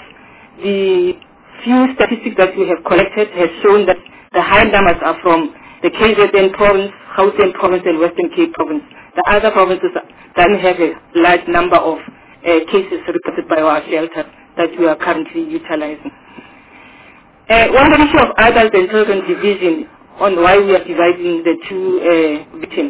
The few statistics that we have collected has shown that the high numbers are from the K Z N province, Gauteng province, and Western Cape province. The other provinces don't have a large number of uh, cases reported by our shelter that we are currently utilizing. Uh, one the issue of adult and children division on why we are dividing the two uh, victims.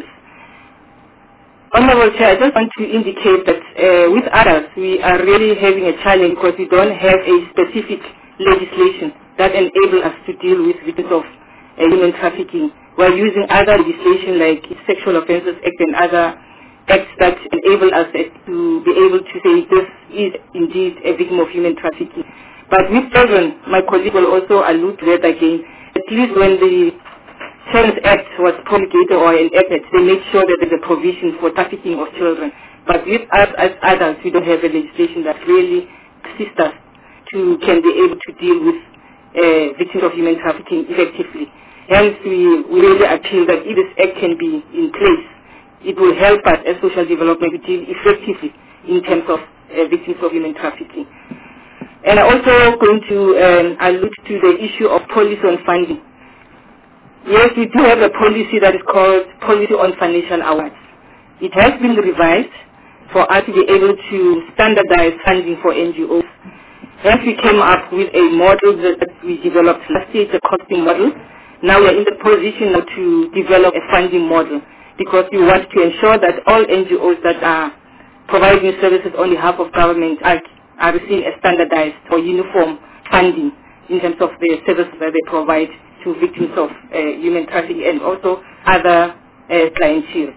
Honorable Chair, I just want to indicate that uh, with adults we are really having a challenge because we don't have a specific legislation that enables us to deal with victims of uh, human trafficking. We're using other legislation like Sexual Offences Act and other acts that enable us to be able to say this is indeed a victim of human trafficking. But with children, my colleague will also allude to that again. At least when the Children's Act was promulgated or enacted, they made sure that there's a provision for trafficking of children. But with us as adults, we don't have a legislation that really assists us to can be able to deal with uh, victims of human trafficking effectively. Hence, we, we really appeal that if this act can be in place, it will help us as social development to deal effectively in terms of uh, victims of human trafficking. And I'm also going to um, allude to the issue of policy on funding. Yes, we do have a policy that is called Policy on Financial Awards. It has been revised for us to be able to standardize funding for N G Os. Hence, we came up with a model that we developed last year. It's a costing model. Now we are in the position now to develop a funding model because we want to ensure that all N G Os that are providing services on behalf of government are, are receiving a standardized or uniform funding in terms of the services that they provide to victims of uh, human trafficking and also other uh, clientele.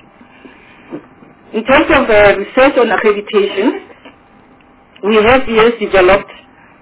In terms of uh, research on accreditation, we have years developed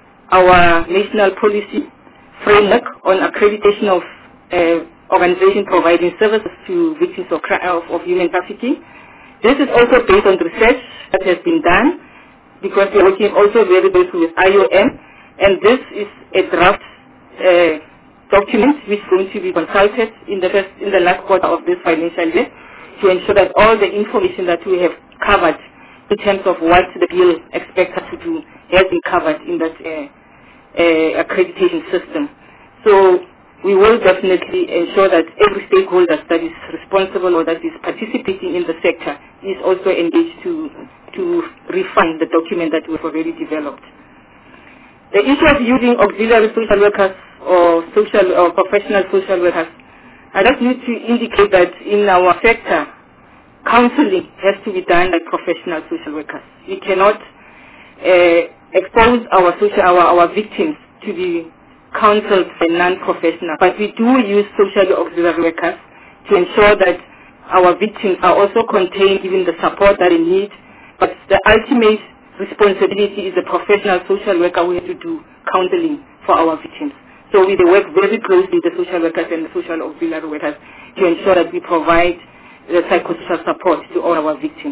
our national policy framework on accreditation of uh, organizations providing services to victims of, of, of human trafficking. This is also based on research that has been done because we are working also very closely with I O M, and this is a draft uh, document which is going to be consulted in the, first, in the last quarter of this financial year to ensure that all the information that we have covered in terms of what the bill expects us to do has been covered in that uh, uh, accreditation system. So we will definitely ensure that every stakeholder that is responsible or that is participating in the sector is also engaged to, to refine the document that we've already developed. The issue of using auxiliary social workers or social or professional social workers, I just need to indicate that in our sector, counseling has to be done by professional social workers. We cannot uh, expose our, social, our, our victims to be counseled by non-professional, but we do use social auxiliary workers to ensure that our victims are also contained, given the support that they need. But the ultimate responsibility is the professional social worker who has to do counseling for our victims. So we work very closely with the social workers and the social auxiliary workers to ensure that we provide the psychosocial support to all our victims.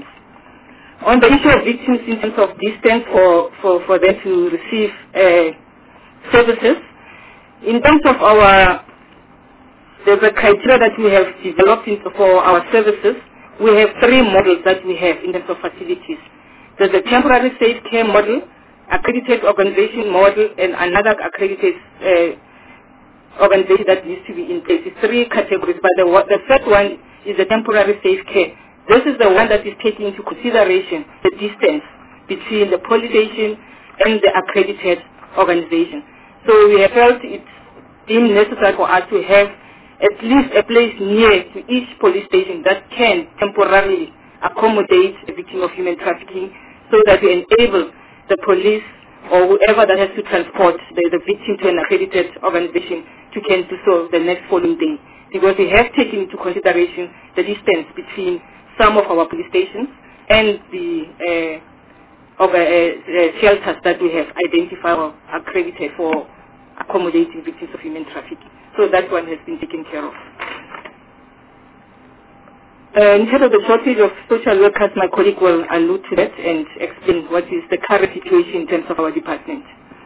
On the issue of victims in terms of distance for, for, for them to receive uh, services, in terms of our, the, the criteria that we have developed in, for our services, we have three models that we have in terms of facilities. There's a temporary safe care model, accredited organization model, and another accredited uh, organization that needs to be in place. It's three categories, but the, the first one is the temporary safe care. This is the one that is taking into consideration the distance between the police station and the accredited organization. So we have felt it's deemed necessary for us to have at least a place near to each police station that can temporarily accommodate a victim of human trafficking so that we enable the police or whoever that has to transport the, the victim to an accredited organization to can do so the next following day. Because we have taken into consideration the distance between some of our police stations and the uh, of, uh, uh, shelters that we have identified or accredited for accommodating victims of human trafficking. So that one has been taken care of. Uh, in terms of the shortage of social workers, my colleague will allude to that and explain what is the current situation in terms of our department.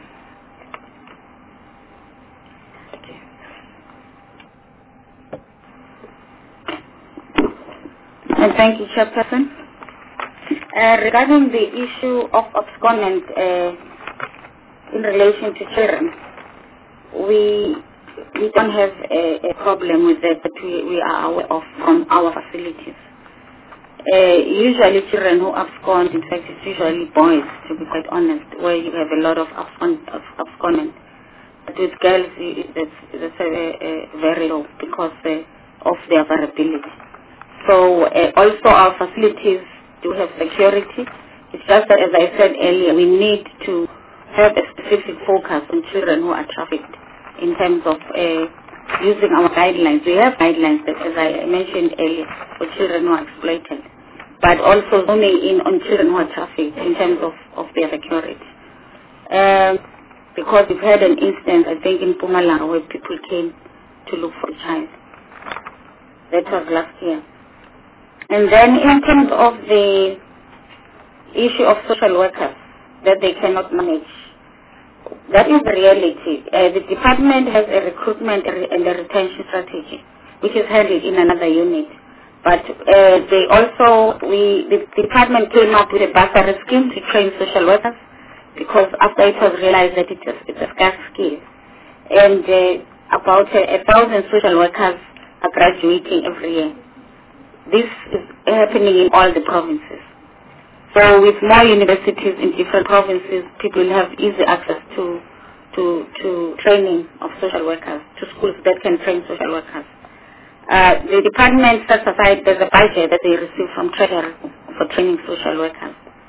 And thank you, Chairperson. Uh, regarding the issue of abscondment uh, in relation to children, we we don't have a, a problem with that, but we, we are aware of from our facilities. Uh, usually children who abscond, in fact it's usually boys, to be quite honest, where you have a lot of abscond, of abscondment. But with girls, that's, that's a, a very low because uh, of their variability. So uh, also our facilities do have security. It's just that, as I said earlier, we need to have a specific focus on children who are trafficked in terms of uh, using our guidelines. We have guidelines, that, as I mentioned earlier, for children who are exploited, but also zooming in on children who are trafficked in terms of, of their security. Um, because we've had an instance, I think, in Mpumalanga where people came to look for a child. That was last year. And then in terms of the issue of social workers that they cannot manage, that is the reality. Uh, the department has a recruitment and a retention strategy, which is handled in another unit. But uh, they also, we, the department came up with a bursary scheme to train social workers, because after it was realized that it is, it's a scarce skill. And uh, about uh, a thousand social workers are graduating every year. This is happening in all the provinces. So with more universities in different provinces, people will have easy access to, to, to training of social workers, to schools that can train social workers. Uh, the department sets aside, there's a budget that they receive from Treasury for training social workers.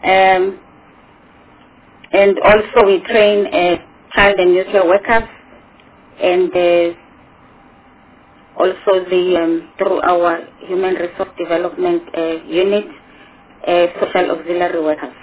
Um, and also we train uh, child and youth care workers, and uh, also the um, through our human resource development uh, unit, uh, social auxiliary workers.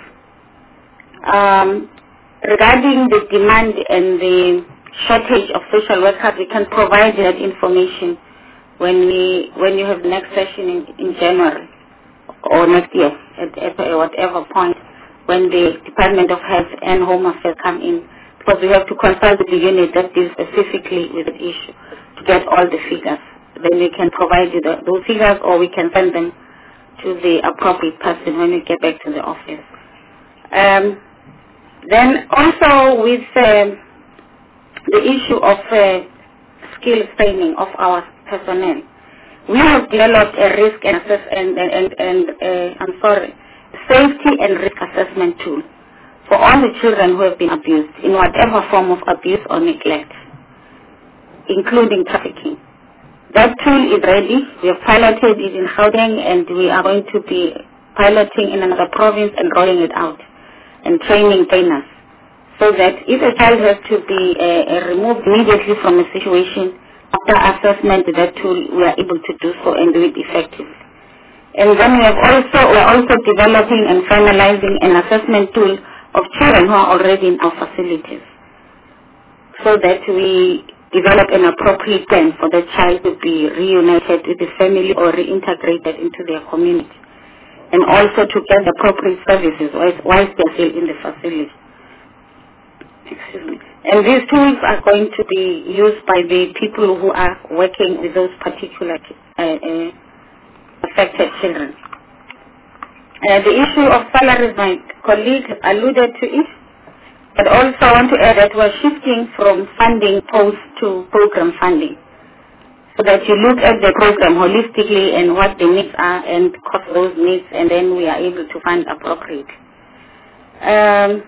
Um, regarding the demand and the shortage of social workers, we can provide that information when we when you have the next session in, in January or next year at, at whatever point when the Department of Health and Home Affairs come in, because we have to consult with the unit that deals specifically with the issue to get all the figures. Then we can provide you the, those figures, or we can send them to the appropriate person when we get back to the office. Um, then also with um, the issue of uh, skill training of our personnel, we have developed a risk and assess and and and, and uh, I'm sorry, safety and risk assessment tool for all the children who have been abused in whatever form of abuse or neglect, including trafficking. That tool is ready. We have piloted it in Gauteng, and we are going to be piloting in another province and rolling it out and training trainers, so that if a child has to be uh, removed immediately from a situation, after assessment, that tool, we are able to do so and do it effectively. And then we have also, we are also developing and finalizing an assessment tool of children who are already in our facilities, so that we develop an appropriate plan for the child to be reunited with the family or reintegrated into their community, and also to get the appropriate services whilst they're still in the facility. Excuse me. And these tools are going to be used by the people who are working with those particular uh, uh, affected children. Uh, the issue of salaries, my colleague alluded to it, but also I want to add that we're shifting from funding post to program funding, so that you look at the program holistically and what the needs are and cover those needs, and then we are able to fund appropriately. Um,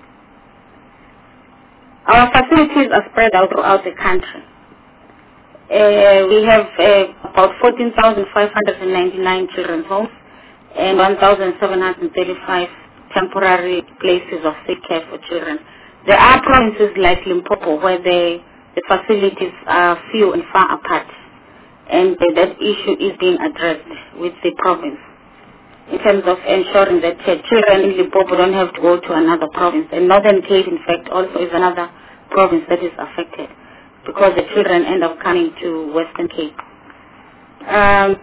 Our facilities are spread out throughout the country. Uh, we have uh, about fourteen thousand five hundred ninety-nine children's homes and one thousand seven hundred thirty-five temporary places of sick care for children. There are provinces like Limpopo where the, the facilities are few and far apart, and uh, that issue is being addressed with the province in terms of ensuring that uh, children in Limpopo don't have to go to another province. And Northern Cape, in fact, also is another province that is affected, because the children end up coming to Western Cape. Um,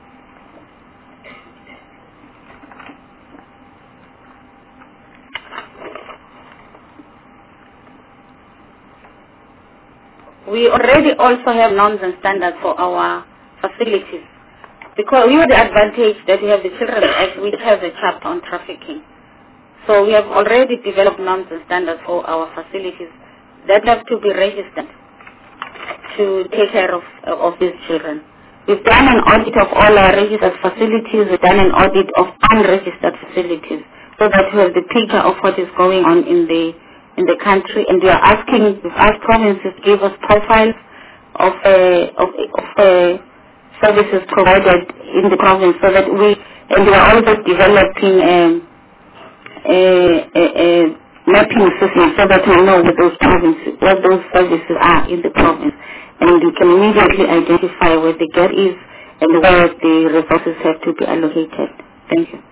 we already also have norms and standards for our facilities, because we have the advantage that we have the Children's Act, which has a chapter on trafficking. So we have already developed norms and standards for our facilities that have to be registered to take care of, of these children. We've done an audit of all our registered facilities. We've done an audit of unregistered facilities, so that we have the picture of what is going on in the in the country. And we are asking, we've asked provinces to give us profiles of uh, of, of uh, services provided in the province, so that we, and we are also developing um, a, a, a mapping system, so that we know what those provinces, what those services are in the province, and we can immediately identify where the gap is and where the resources have to be allocated. Thank you.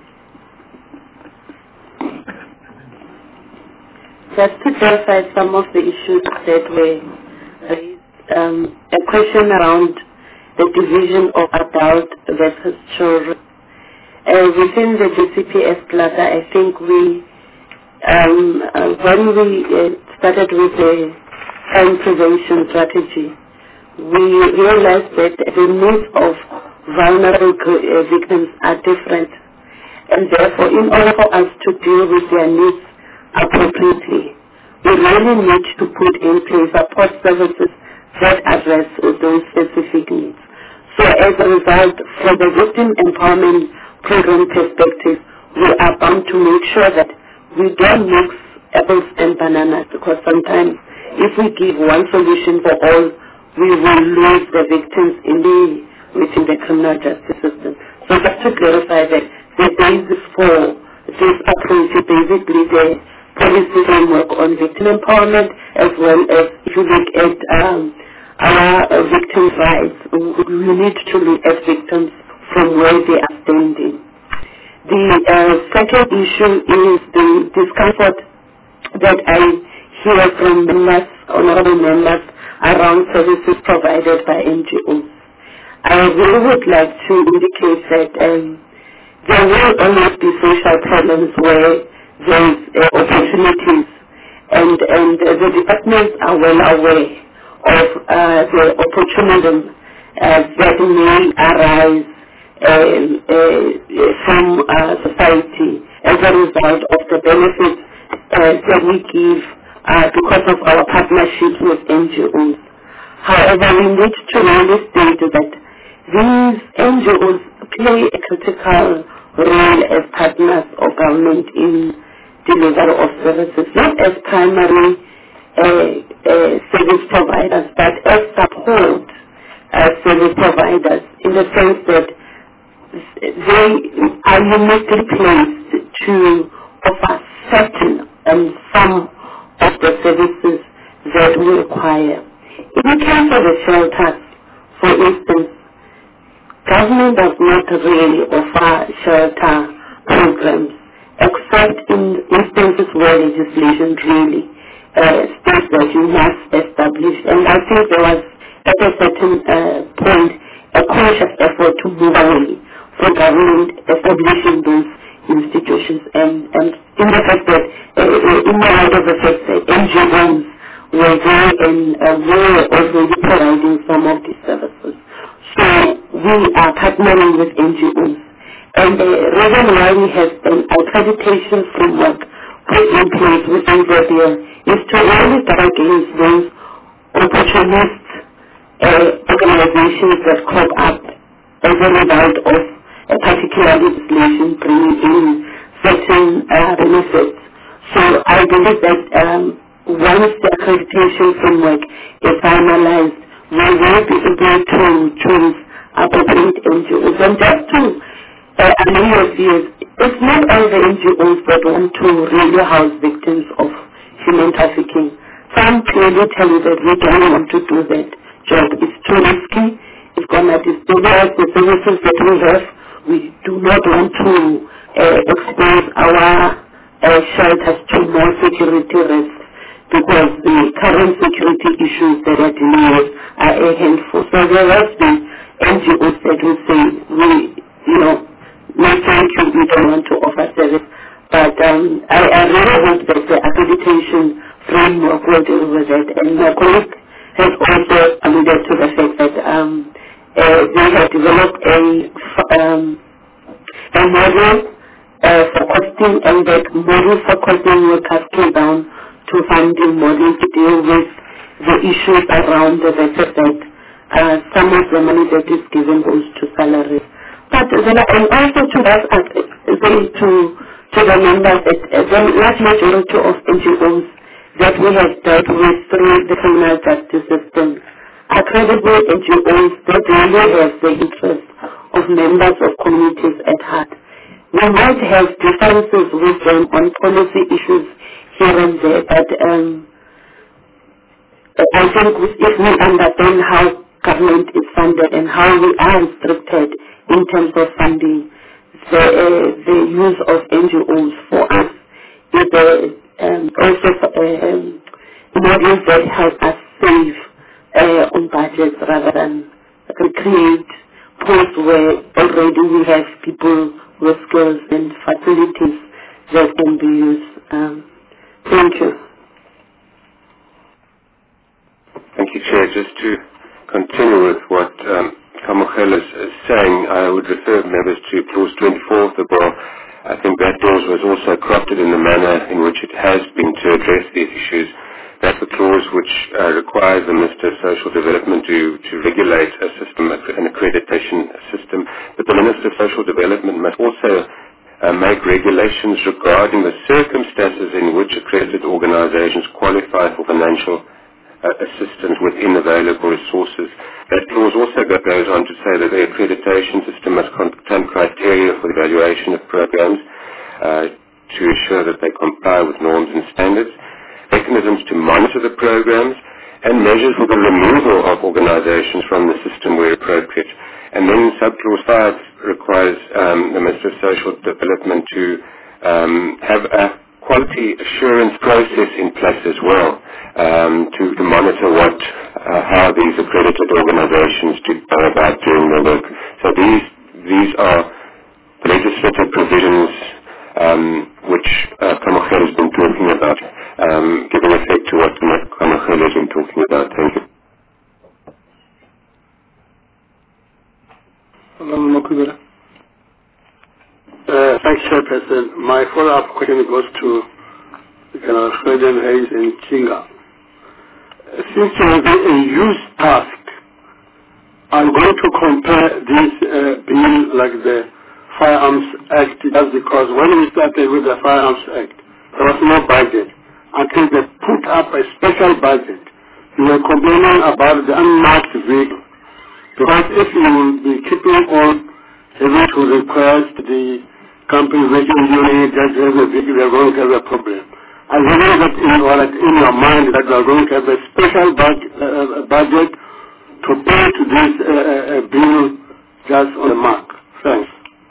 Just to clarify some of the issues that were raised, um, a question around the division of adult versus children. Uh, within the G C P S cluster, I think we, um, uh, when we uh, started with the crime prevention strategy, we realized that the needs of vulnerable uh, victims are different, and therefore in order for us to deal with their needs appropriately, we really need to put in place support services that address those specific needs. So as a result, from the victim empowerment program perspective, we are bound to make sure that we don't mix apples and bananas, because sometimes if we give one solution for all, we will lose the victims in the, within the criminal justice system. So just to clarify that the basis for this approach is basically the policy framework on victim empowerment, as well as if you look at um, our uh, victims' rights, we need to look at victims from where they are standing. The uh, second issue is the discomfort that I hear from members, honorable members, around services provided by N G Os. I really would like to indicate that um, there will always be social problems where there is uh, opportunities, and, and uh, the departments are well aware of uh, the opportunism uh, that may arise uh, uh, from uh, society as a result of the benefits uh, that we give uh, because of our partnerships with N G Os. However, we need to really state that these N G Os play a critical role as partners of government in delivery of services, not as primary uh, uh, service providers, but as support uh, service providers, in the sense that they are uniquely placed to offer certain and some of the services that we require. In the case of the shelters, for instance, government does not really offer shelter programs, except in instances where legislation really uh, states that you must establish. And I think there was, at a certain uh, point, a conscious effort to move away from government establishing those institutions, and, and in the fact that, uh, in the light of the fact that N G Os were there and uh, were already providing some of these services. So we are partnering with N G Os. And the reason why we have an accreditation framework put in place within the year is to really guard against those opportunist uh, organizations that crop up as a result of a particular legislation bringing in certain uh, benefits. So I believe that um, once the accreditation framework is finalized, we will be able to choose appropriate N G Os. And just to uh, allay your fears, it's not all the N G Os that want to really house victims of human trafficking. Some clearly tell you that we don't want to do that job. It's too risky. It's going to destabilize the services that we have. We do not want to uh, expose our uh, shelters to more security risks, because the current security issues that are dealing with are a handful. So there has been N G Os that will say, we, you know, no thank you, we don't want to offer service. But um, I, I really hope that the accreditation framework will deal with it. And my colleague has also alluded to the fact that um, uh, they have developed a, um, a model uh, for costing, and that model for costing will cascade down to funding models to deal with the issues around the fact that uh, some of the money that is given goes to salaries. But then, and also to us, uh, to, to the members, that uh, the large majority of N G Os that we have dealt with through the criminal justice system are credible N G Os that really have the interest of members of communities at heart. We might have differences with them on policy issues here and there, but um, I think if we understand how government is funded and how we are restricted in terms of funding, the, uh, the use of N G Os for us is uh, um, also uh, um, models that help us save uh, on budgets rather than create posts where already we have people with skills and facilities that can be used. Um, thank you. Thank you, Chair. Just to continue with what um, Kamokhel is, is saying, I would refer members to Clause twenty-four of the bill. I think that clause was also crafted in the manner in which it has been to address these issues. That's the clause which uh, requires the Minister of Social Development to, to regulate a system, an accreditation system. But the Minister of Social Development must also uh, make regulations regarding the circumstances in which accredited organizations qualify for financial uh, assistance within available resources. That clause also goes on to say that the accreditation system must contain criteria for the evaluation of programs. uh, to ensure that they comply with norms and standards, mechanisms to monitor the programs, and measures for the removal of organizations from the system where appropriate. And then subclause five requires um, the Minister of Social Development to um, have a quality assurance process in place as well um, to, to monitor what, uh, how these accredited organizations do go about doing their work. So these, these are legislative provisions um, which uh, Kamachel has been talking about, um, giving effect to what Kamachel has been talking about. Thank you. Uh, thanks, Chairperson. My follow-up question goes to General Freedom Hayes and Chinga. Uh, since you have a youth task, I'm going to compare this uh, bill like the Firearms Act, just because when we started with the Firearms Act, there was no budget until they put up a special budget. You were complaining about the unmarked vehicle, because if you will be keeping on having to request the compensation unit that has a vehicle, you are going to have a problem. I believe that in, or like in your mind that you are going to have a special budget, uh, budget to pay to this uh, uh, bill just on the mark. Thanks.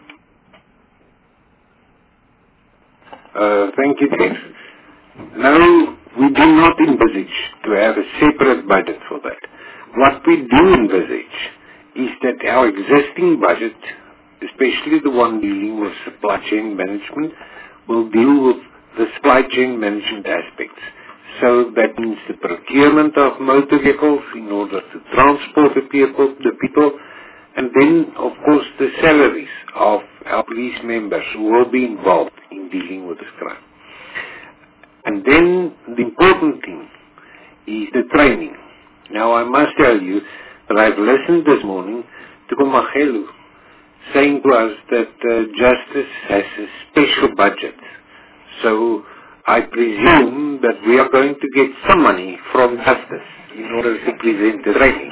Uh, thank you, Chief. No, we do not envisage to have a separate budget for that. What we do envisage is that our existing budget, especially the one dealing with supply chain management, will deal with the supply chain management aspects. So that means the procurement of motor vehicles in order to transport the people, the people, and then, of course, the salaries of our police members who will be involved in dealing with this crime. And then the important thing is the training. Now, I must tell you that I've listened this morning to Komagelu saying to us that uh, justice has a special budget. So I presume that we are going to get some money from justice in order to present the training.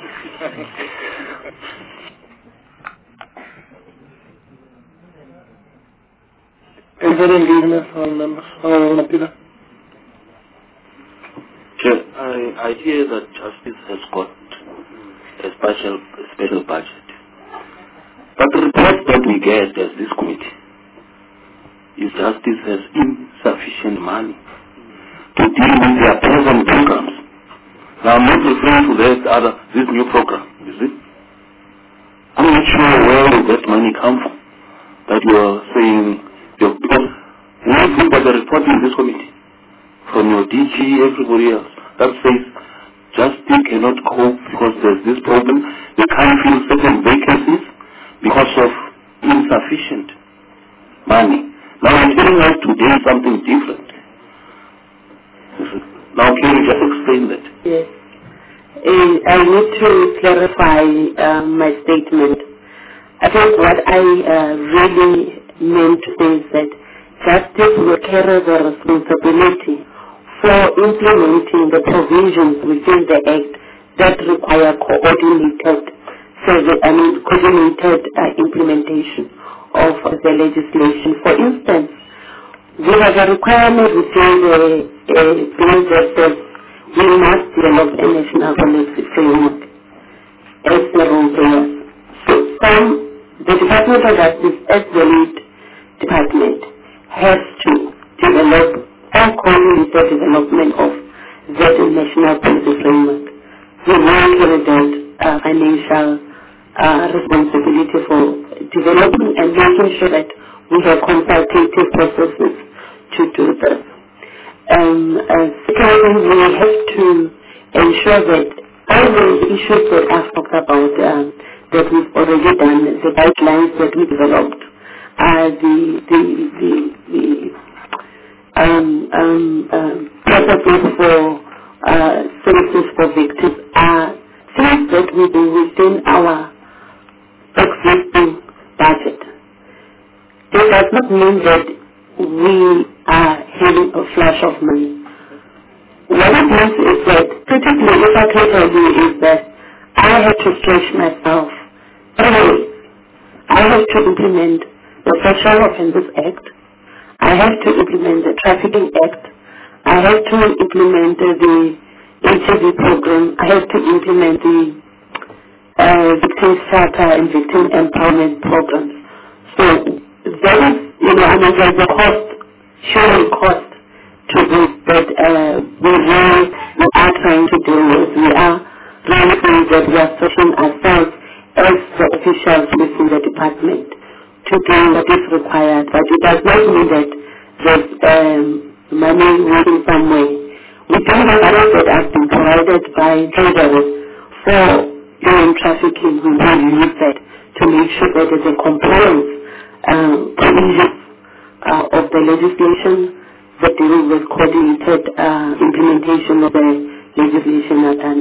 Any further engagement from members? Honorable Peter. Chair, I, I hear that justice has got a special, a special budget. But the report that we get as this committee is justice has insufficient money to deal with their present programs. Now I'm not referring to that other, this new program, is it? I'm not sure where will that money come from that you are saying. Your, because when you look at the report in this committee, from your D G, everybody else, that says justice cannot cope because there's this problem. They can't fill certain vacancies because of insufficient money. Now I'm telling us today something different. Now can you just explain that? Yes. Uh, I need to clarify uh, my statement. I think what I uh, really meant to say is that justice will carry the responsibility for implementing the provisions within the Act that require coordinated, service, I mean, coordinated uh, implementation of uh, the legislation. For instance, we have a requirement within the uh, bill that says we must develop a national policy framework as the rule bears. So some, the Department of Justice as the lead department has to develop and coordinate the development of that national policy framework. We will carry that uh, financial uh, responsibility for developing and making sure that we have consultative processes to do this. Um, uh, secondly, we have to ensure that all the issues that I've talked about, um, that we've already done, the guidelines that we developed, uh, the the the, the um, um, um, processes for uh, services for victims are things that we do within our existing budget. This does not mean that we are having a flash of money. What it means is that, particularly if I can tell you, is that I have to stretch myself three ways. I have to implement the Sexual Offences Act. I have to implement the Trafficking Act. I have to implement uh, the H I V program. I have to implement the uh, Victim Charter and Victim Empowerment programs. So that is, you know, I mean, there's a cost, surely cost to this that uh, we really we are trying to deal with. We are really saying that we are searching ourselves as the officials within the department to do what is required, but it does not mean that there's um, money waiting somewhere. We do have others that have been provided by Treasury for human trafficking. We will use that to make sure that there's a compliance um, provisions uh, of the legislation that deal with coordinated uh, implementation of the legislation are done.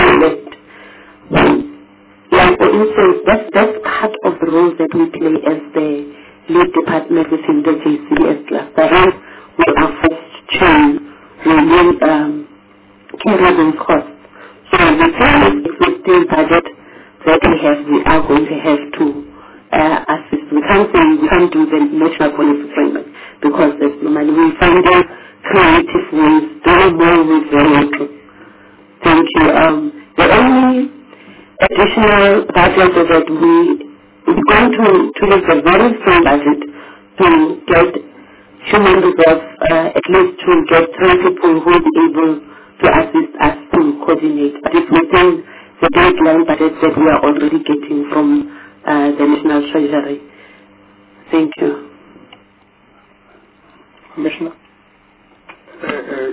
Like for instance, that's, that's part of the role that we play as the lead department within the J C B S cluster. Hence, we are first chain, remain um, key reason costs. So the current existing budget that we have, we are going to have to uh, assist. We can't say we can't do the national policy framework because there's no money. We find out creative ways, doing more with very little. Thank you. Um, the only additional budget that we we're going to, to use a very strong budget to get human reserves, uh, at least to get three people who will be able to assist us to coordinate. But it's within the baseline budget that we are already getting from uh, the National Treasury. Thank you. Commissioner? Uh, uh,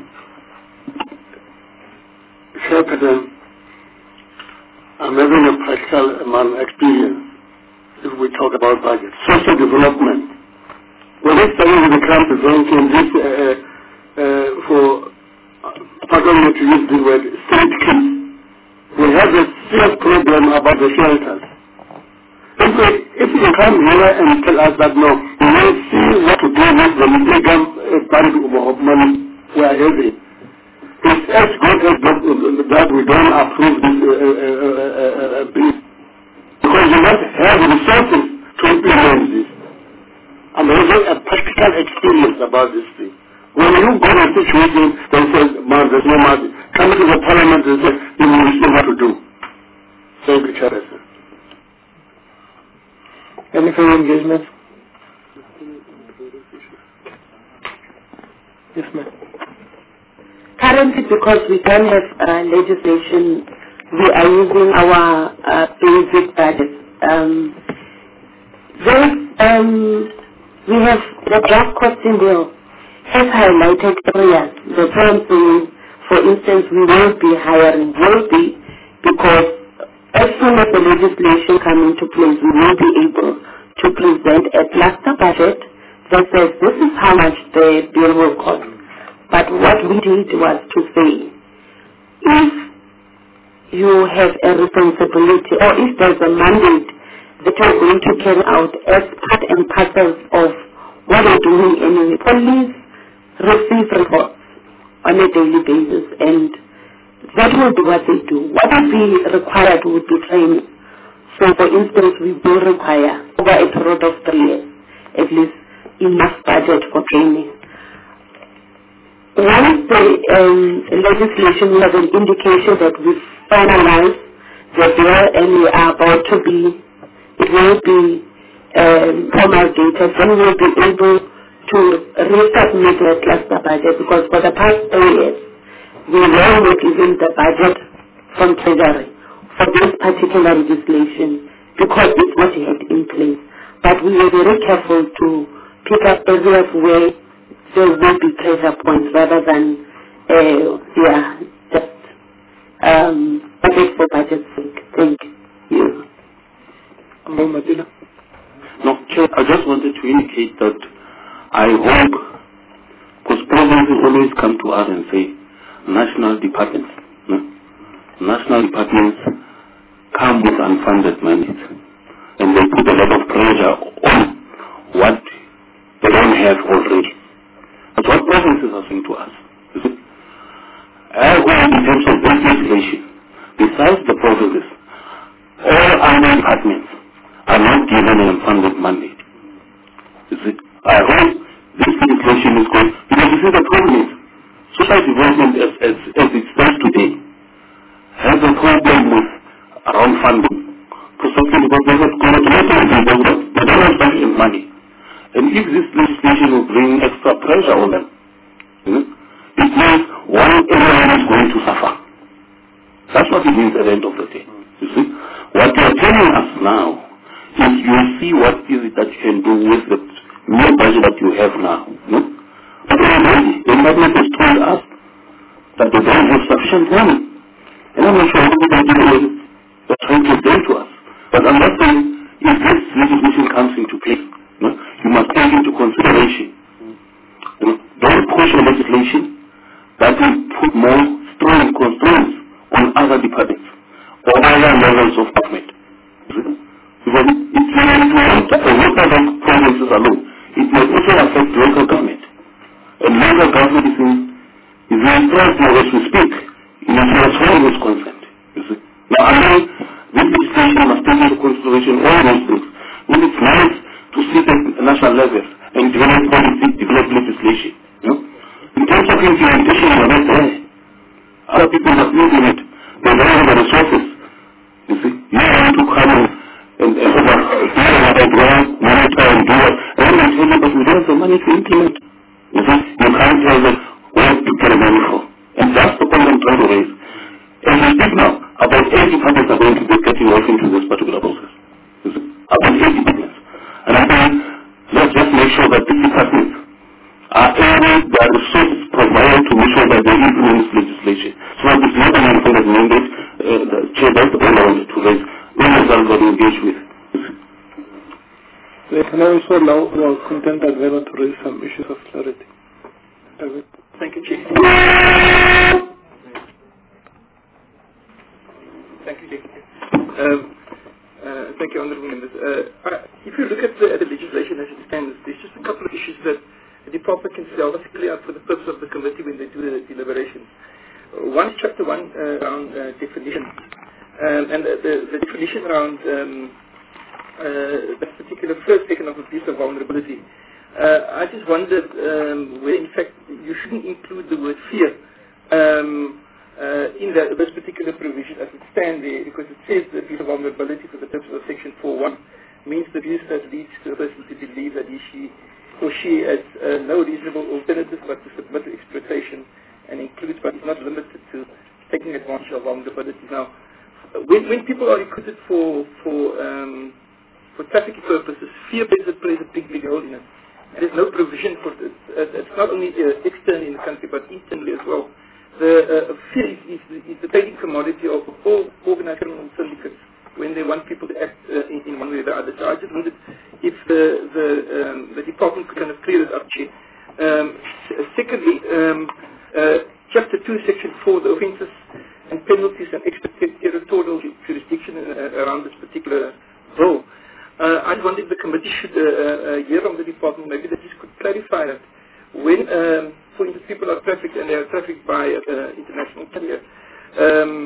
Chairperson, I'm having a practical um, experience if we talk about budget. Social development. When we started with the camp prevention, this, uh, uh, for, uh, pardon me to use the word, state kids, we have a serious problem about the shelters. If, we, if you come here and tell us that no, we will see what to do with the legal uh, band of money we are having. It's as good as that we don't approve this uh, uh, uh, uh, bill. Because you must have resources to implement this. I'm having a practical experience about this thing. When you go in a situation that says, man, there's no money, come to the parliament and say, you will see what to do. Thank you, Chairperson. Any further engagement? Yes, ma'am. Currently, because we don't have uh, legislation, we are using our uh, basic budget. Um, um, we have the draft costing bill has highlighted areas. The term saying, for instance, we will be hiring, will be, because as soon as the legislation comes into place, we will be able to present a cluster budget that says this is how much the bill will cost. But what we did was to say, if you have a responsibility or if there's a mandate that you're going to carry out as part and parcel of what you're doing anyway, police receive reports on a daily basis, and that will be what they do. What will be required would be training. So for instance, we will require over a period of three years at least enough budget for training. Once the um, legislation, we have an indication that we finalize the bill and we are about to be, it will be um, promulgated, then we will be able to resubmit the cluster budget, because for the past three years, we were not given the budget from Treasury for this particular legislation because it's not yet in place. But we were very careful to pick up areas where there will be pressure points rather than, uh, yeah, just um, budget for budget's sake. Thank you. No, Chair, I just wanted to indicate that I hope, because provinces always come to us and say, national departments, no? national departments come with unfunded mandates, and they put a lot of pressure on what they don't have already. That's what provinces are saying to us. I hope in terms of this legislation, besides the provinces, all other departments are not given an unfunded mandate. I hope this legislation is going, because you see the problem is, social development as, as, as it stands today has a problem with around funding. Precisely because they have got a lot of investment, they don't have sufficient money. And if this legislation will bring extra pressure on them, you know, it means one area is going to suffer. That's what it means at the end of the day. You see? What you are telling us now is you see what is it that you can do with the new budget that you have now. You know? But already, the government has told us that they don't have sufficient money. And I'm not sure what they're doing. They're trying to say to us. But I'm not saying if this legislation comes into play, you know, you must take into consideration. You know, don't push a legislation that will put more strong constraints on other departments or other levels of government. Because it will not affect provinces alone. It may also affect local government. And local government is in, is in stress now as we speak, in as far as foreign is concerned. You see? Now, I mean, this legislation must take into consideration all those things. When it's nice to sit at national level and develop policy, develop legislation. You know? In terms of implementation, we're not there. Other people must live in it. They don't have the resources. You see? You have to come and, and, and over, and grant, monitor, and do it. And then I tell you, but we don't have the money to implement. You see? You can't tell them what to get the money for. And that's the point I'm trying to raise. And we speak now, about eighty departments are going to be getting off into this particular process. You see? About eighty departments. And I think, let's just make sure that these departments are able, their resources provided to make sure that they implement this legislation. So that it's not an independent mandate, uh, the chair, that's the point I wanted to raise. When is that going to engage with? So can I also allow our content advisor to raise some issues of clarity? David. Thank you, Chief. Thank you, Chief. Um, uh, thank you, Honourable Members. Uh, if you look at the, at the legislation as it stands, there's just a couple of issues that the department can self clear out for the purpose of the committee when they do the deliberations. Uh, one is chapter one uh, around uh, definition. Um, and the, the, the definition around um, uh, that particular first taken of abuse of vulnerability. Uh, I just wondered um, where, in fact, you shouldn't include the word fear um, uh, in that, this particular provision as it stands there, because it says the abuse of vulnerability for the purpose of section four point one means the abuse that leads to a person to believe that he, she, or she has uh, no reasonable alternative but to submit to exploitation, and includes but is not limited to taking advantage of vulnerability. Now, when, when people are recruited for for um, for trafficking purposes, fear plays a, plays a big, big role in it. And there's no provision for this. Uh, it's not only uh, externally in the country, but internally as well. The uh, fear is, is, is the trading commodity of all organized criminal syndicates when they want people to act uh, in, in one way or the other. So I just wondered if the the, um, the department could kind of clear this up, Chair. Um, secondly, um, uh, Chapter two, Section four, the offences and penalties and extraterritorial jurisdiction uh, around this particular bill. Uh, I wondered if the committee should uh, uh, hear from the department, maybe they just could clarify that. When, um, for instance, people are trafficked and they are trafficked by uh, international carrier, um,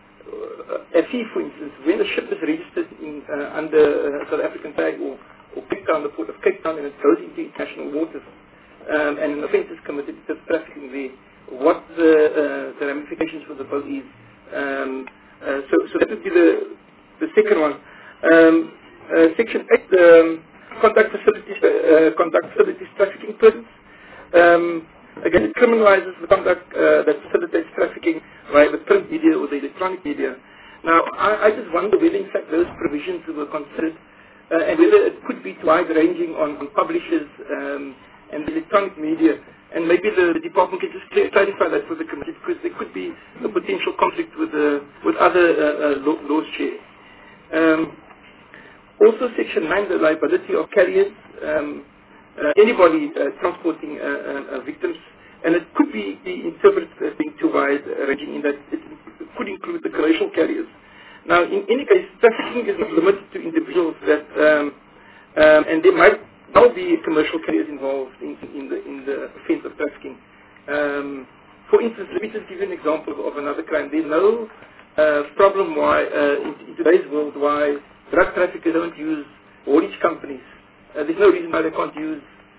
F E, for instance, when a ship is registered in, uh, under uh, South African flag or, or Cape Town, the port of Cape Town, and it goes into international waters, um, and an offence is committed to trafficking there, what the, uh, the ramifications for the bill is. Um, uh, so, so that would be the, the second one. Um, Uh, Section eight, um, conduct facilities, uh, conduct facilities trafficking persons. Um, again, it criminalizes the conduct uh, that facilitates trafficking via the print media or the electronic media. Now, I, I just wonder whether, in fact, those provisions were considered uh, and whether it could be wide-ranging on, on publishers um, and the electronic media. And maybe the, the department can just clarify that for the committee, because there could be a potential conflict with, uh, with other uh, uh, laws, Chair. Um, Also, Section nine, the liability of carriers, um, uh, anybody uh, transporting uh, uh, victims, and it could be, be interpreted as being too wide uh, ranging in that it could include the commercial carriers. Now, in any case, trafficking is not limited to individuals that, um, um, and there might now be commercial carriers involved in, in the in the offence of trafficking. Um, for instance, let me just give you an example of another crime. There's no uh, problem why uh, in, in today's world why drug traffickers don't use haulage companies. Uh, there's no reason why they can't use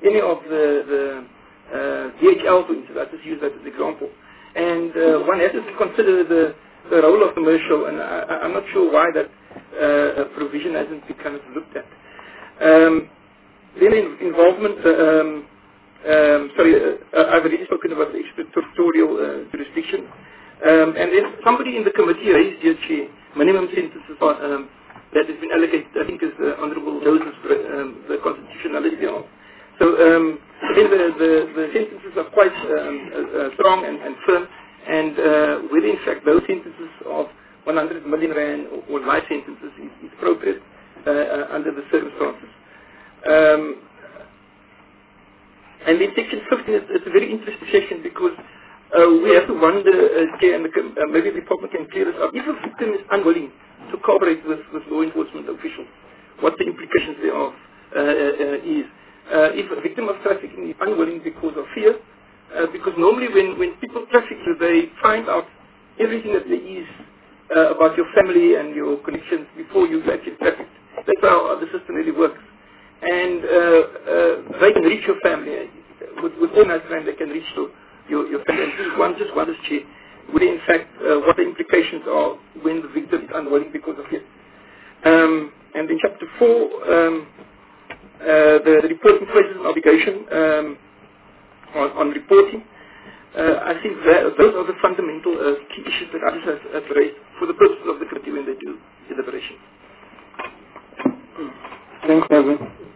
any of the, the uh, D H L, for instance. I just use that as an example. And uh, one has to consider the, the role of commercial, and I, I'm not sure why that uh, provision hasn't been kind of looked at. Um, then in, involvement, uh, um, um, sorry, uh, I've already spoken about the extraterritorial uh, jurisdiction. Um, and then somebody in the committee raised, dear Chair, minimum sentences are, um, that has been allocated, I think, is uh, Honourable Joseph, um, the constitutionality of. So um, then the, the, the sentences are quite um, uh, strong and, and firm, and uh, whether in fact those sentences of one hundred million rand or, or life sentences is, is appropriate uh, uh, under the circumstances. Um, and in section fifteen, it's, it's a very interesting section because uh, we have to wonder, uh, and the, uh, maybe the department can clear this up, if a victim is unwilling to cooperate with, with law enforcement officials, what the implications thereof uh, uh, is. Uh, if a victim of trafficking is unwilling because of fear, uh, because normally when, when people traffic you, they find out everything that there is uh, about your family and your connections before you actually traffic. That's how the system really works. And uh, uh, they can reach your family. With, with organized crime, they can reach to your, your family. And this is one, just one is check, where in fact uh, what the implications are when the victim is unwilling because of fear. Um, and in chapter four, um, Uh, the, the reporting places an obligation um, on, on reporting. Uh, I think that, those are the fundamental uh, key issues that others have, have raised for the purposes of the committee when they do deliberation. Thanks, Evan.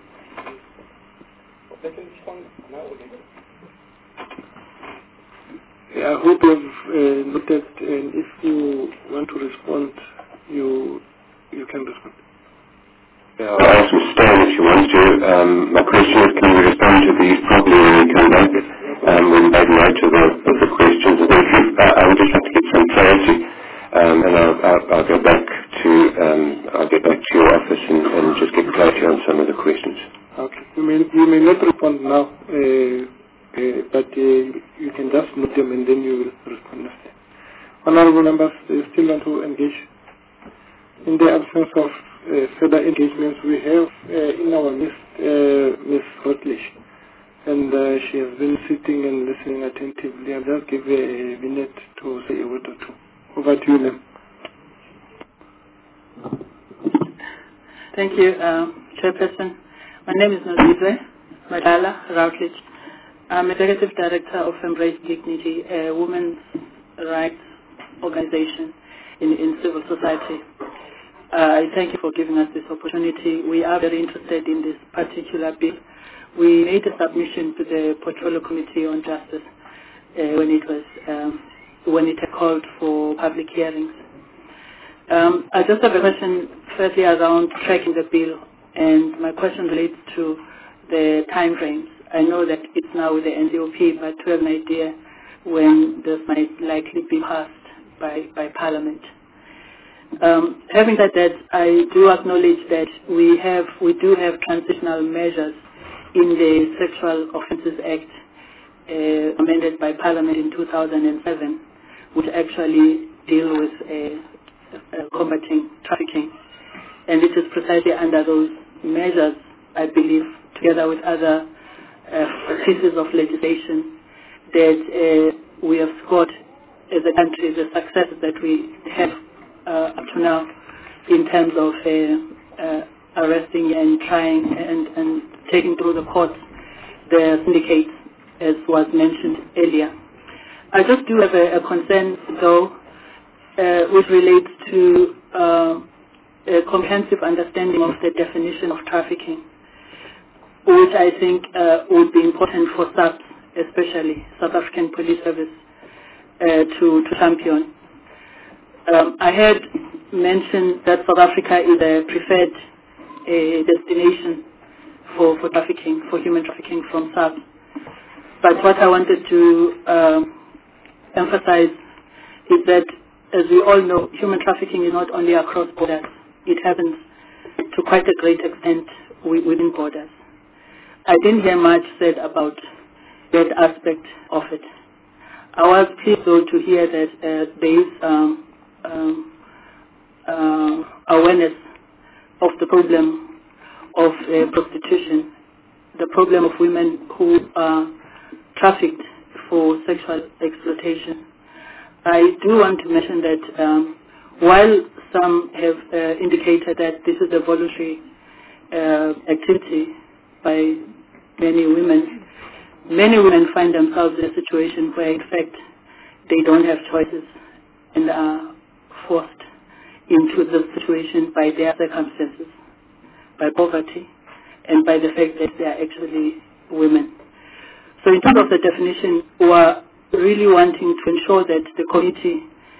Yeah, I hope you've uh, noted, and if you want to respond, you you can respond. Yeah, I'll ask Mister Steyn if she wants to. Um, my question is, can we respond to these properly when we come back? Um, we'll make note of the, of the questions. I, think if, uh, I would just have to get some clarity, um, and I'll, I'll, I'll go back to um, I'll get back to your office and, and just get clarity on some of the questions. Okay. You may you may not respond now, uh, uh, but uh, you can just note them and then you will respond after. Honourable members, they still want to engage. In the absence of uh, further engagements, we have uh, in our list uh, Miz Rutledge, and uh, she has been sitting and listening attentively. I'll just give her a minute to say a word or two. Over to you, ma'am. Thank you, uh, Chairperson. My name is Nozizwe Madala Routledge. I'm Executive Director of Embrace Dignity, a women's rights organization in, in civil society. Uh, I thank you for giving us this opportunity. We are very interested in this particular bill. We made a submission to the Portfolio Committee on Justice uh, when it was um, when it called for public hearings. Um, I just have a question, firstly, around tracking the bill, and my question relates to the time frames. I know that it's now with the N D O P, but to have an idea when this might likely be passed by, by Parliament. Um, having said that, I do acknowledge that we have we do have transitional measures in the Sexual Offences Act uh, amended by Parliament in two thousand seven, which actually deal with uh, uh, combating trafficking, and it is precisely under those measures, I believe, together with other uh, pieces of legislation, that uh, we have scored as a country the success that we have Uh, up to now in terms of uh, uh, arresting and trying and, and taking through the courts the syndicates, as was mentioned earlier. I just do have a, a concern, though, uh, which relates to uh, a comprehensive understanding of the definition of trafficking, which I think uh, would be important for S A P S, especially South African Police Service, uh, to, to champion. Um, I had mentioned that South Africa is a preferred uh, destination for, for trafficking, for human trafficking from S A P. But what I wanted to um, emphasize is that, as we all know, human trafficking is not only across borders. It happens to quite a great extent within borders. I didn't hear much said about that aspect of it. I was pleased, though, to hear that uh, there is um, Um, uh, awareness of the problem of uh, prostitution the problem of women who are trafficked for sexual exploitation. I do want to mention that um, while some have uh, indicated that this is a voluntary uh, activity by many women, many women find themselves in a situation where in fact they don't have choices and are forced into the situation by their circumstances, by poverty, and by the fact that they are actually women. So in terms of the definition, we are really wanting to ensure that the committee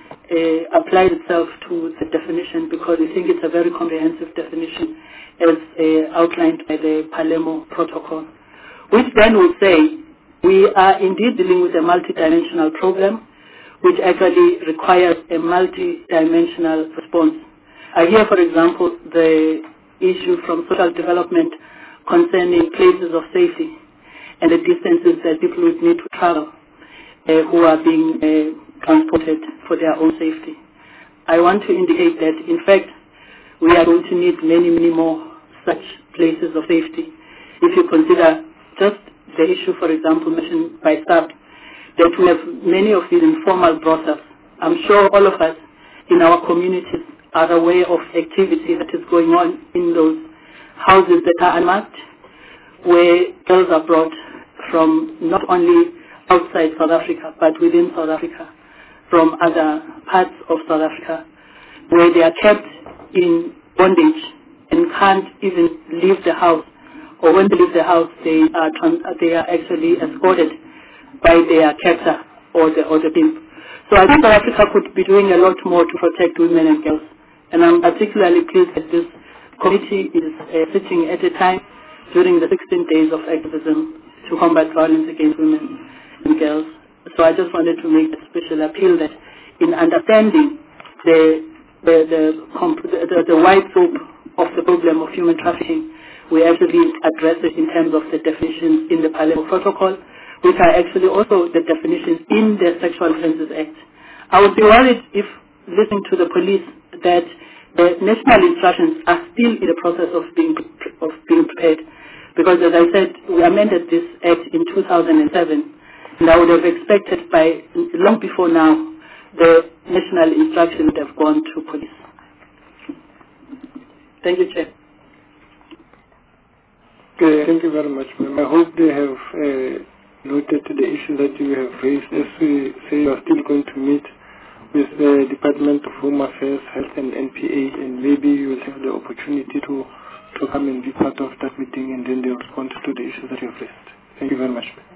uh, applies itself to the definition, because we think it's a very comprehensive definition as uh, outlined by the Palermo Protocol, which then would say we are indeed dealing with a multidimensional problem which actually requires a multi-dimensional response. I hear, for example, the issue from social development concerning places of safety and the distances that people would need to travel uh, who are being uh, transported for their own safety. I want to indicate that, in fact, we are going to need many, many more such places of safety. If you consider just the issue, for example, mentioned by S A B, that we have many of these informal brothels. I'm sure all of us in our communities are aware of activity that is going on in those houses that are unmarked, where girls are brought from not only outside South Africa, but within South Africa, from other parts of South Africa, where they are kept in bondage and can't even leave the house. Or when they leave the house, they are, trans- they are actually escorted by their captor or the, or the pimp. So I think South Africa could be doing a lot more to protect women and girls. And I'm particularly pleased that this committee is uh, sitting at a time during the sixteen days of activism to combat violence against women and girls. So I just wanted to make a special appeal that in understanding the the the, the, the wide scope of the problem of human trafficking, we actually address it in terms of the definitions in the Palermo Protocol, which are actually also the definitions in the Sexual Offences Act. I would be worried if, listening to the police, that the national instructions are still in the process of being of being prepared. Because, as I said, we amended this Act in two thousand seven, and I would have expected by long before now the national instructions would have gone to police. Thank you, Chair. Okay, thank you very much, ma'am. I hope they have uh, noted the issue that you have raised. As we say, you are still going to meet with the Department of Home Affairs, Health and N P A, and maybe you will have the opportunity to, to come and be part of that meeting, and then they'll respond to the issues that you have raised. Thank you very much, ma'am.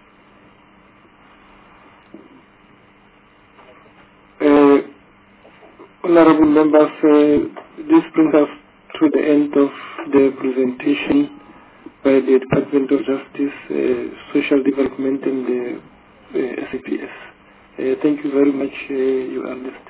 Uh, honorable members, uh, this brings us to the end of the presentation by the Department of Justice, uh, Social Development and the uh, S A P S. Uh, thank you very much, uh, Your Honest.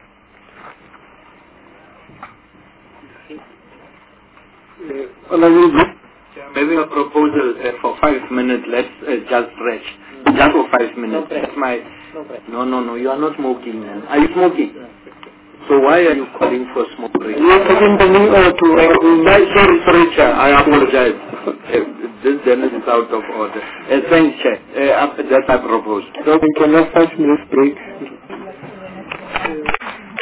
Uh, Honorable, maybe a proposal uh, for five minutes. Let's uh, just stretch. Just for five minutes. No, That's my. No, no, no, no. You are not smoking, man. Are you smoking? So why are you calling for smoke break? You are taking the new uh, to uh, sorry, sorry, Chair. I apologize. uh, this then is out of order. Uh, thanks, Chair. Uh, that I propose. So we can have five minutes break.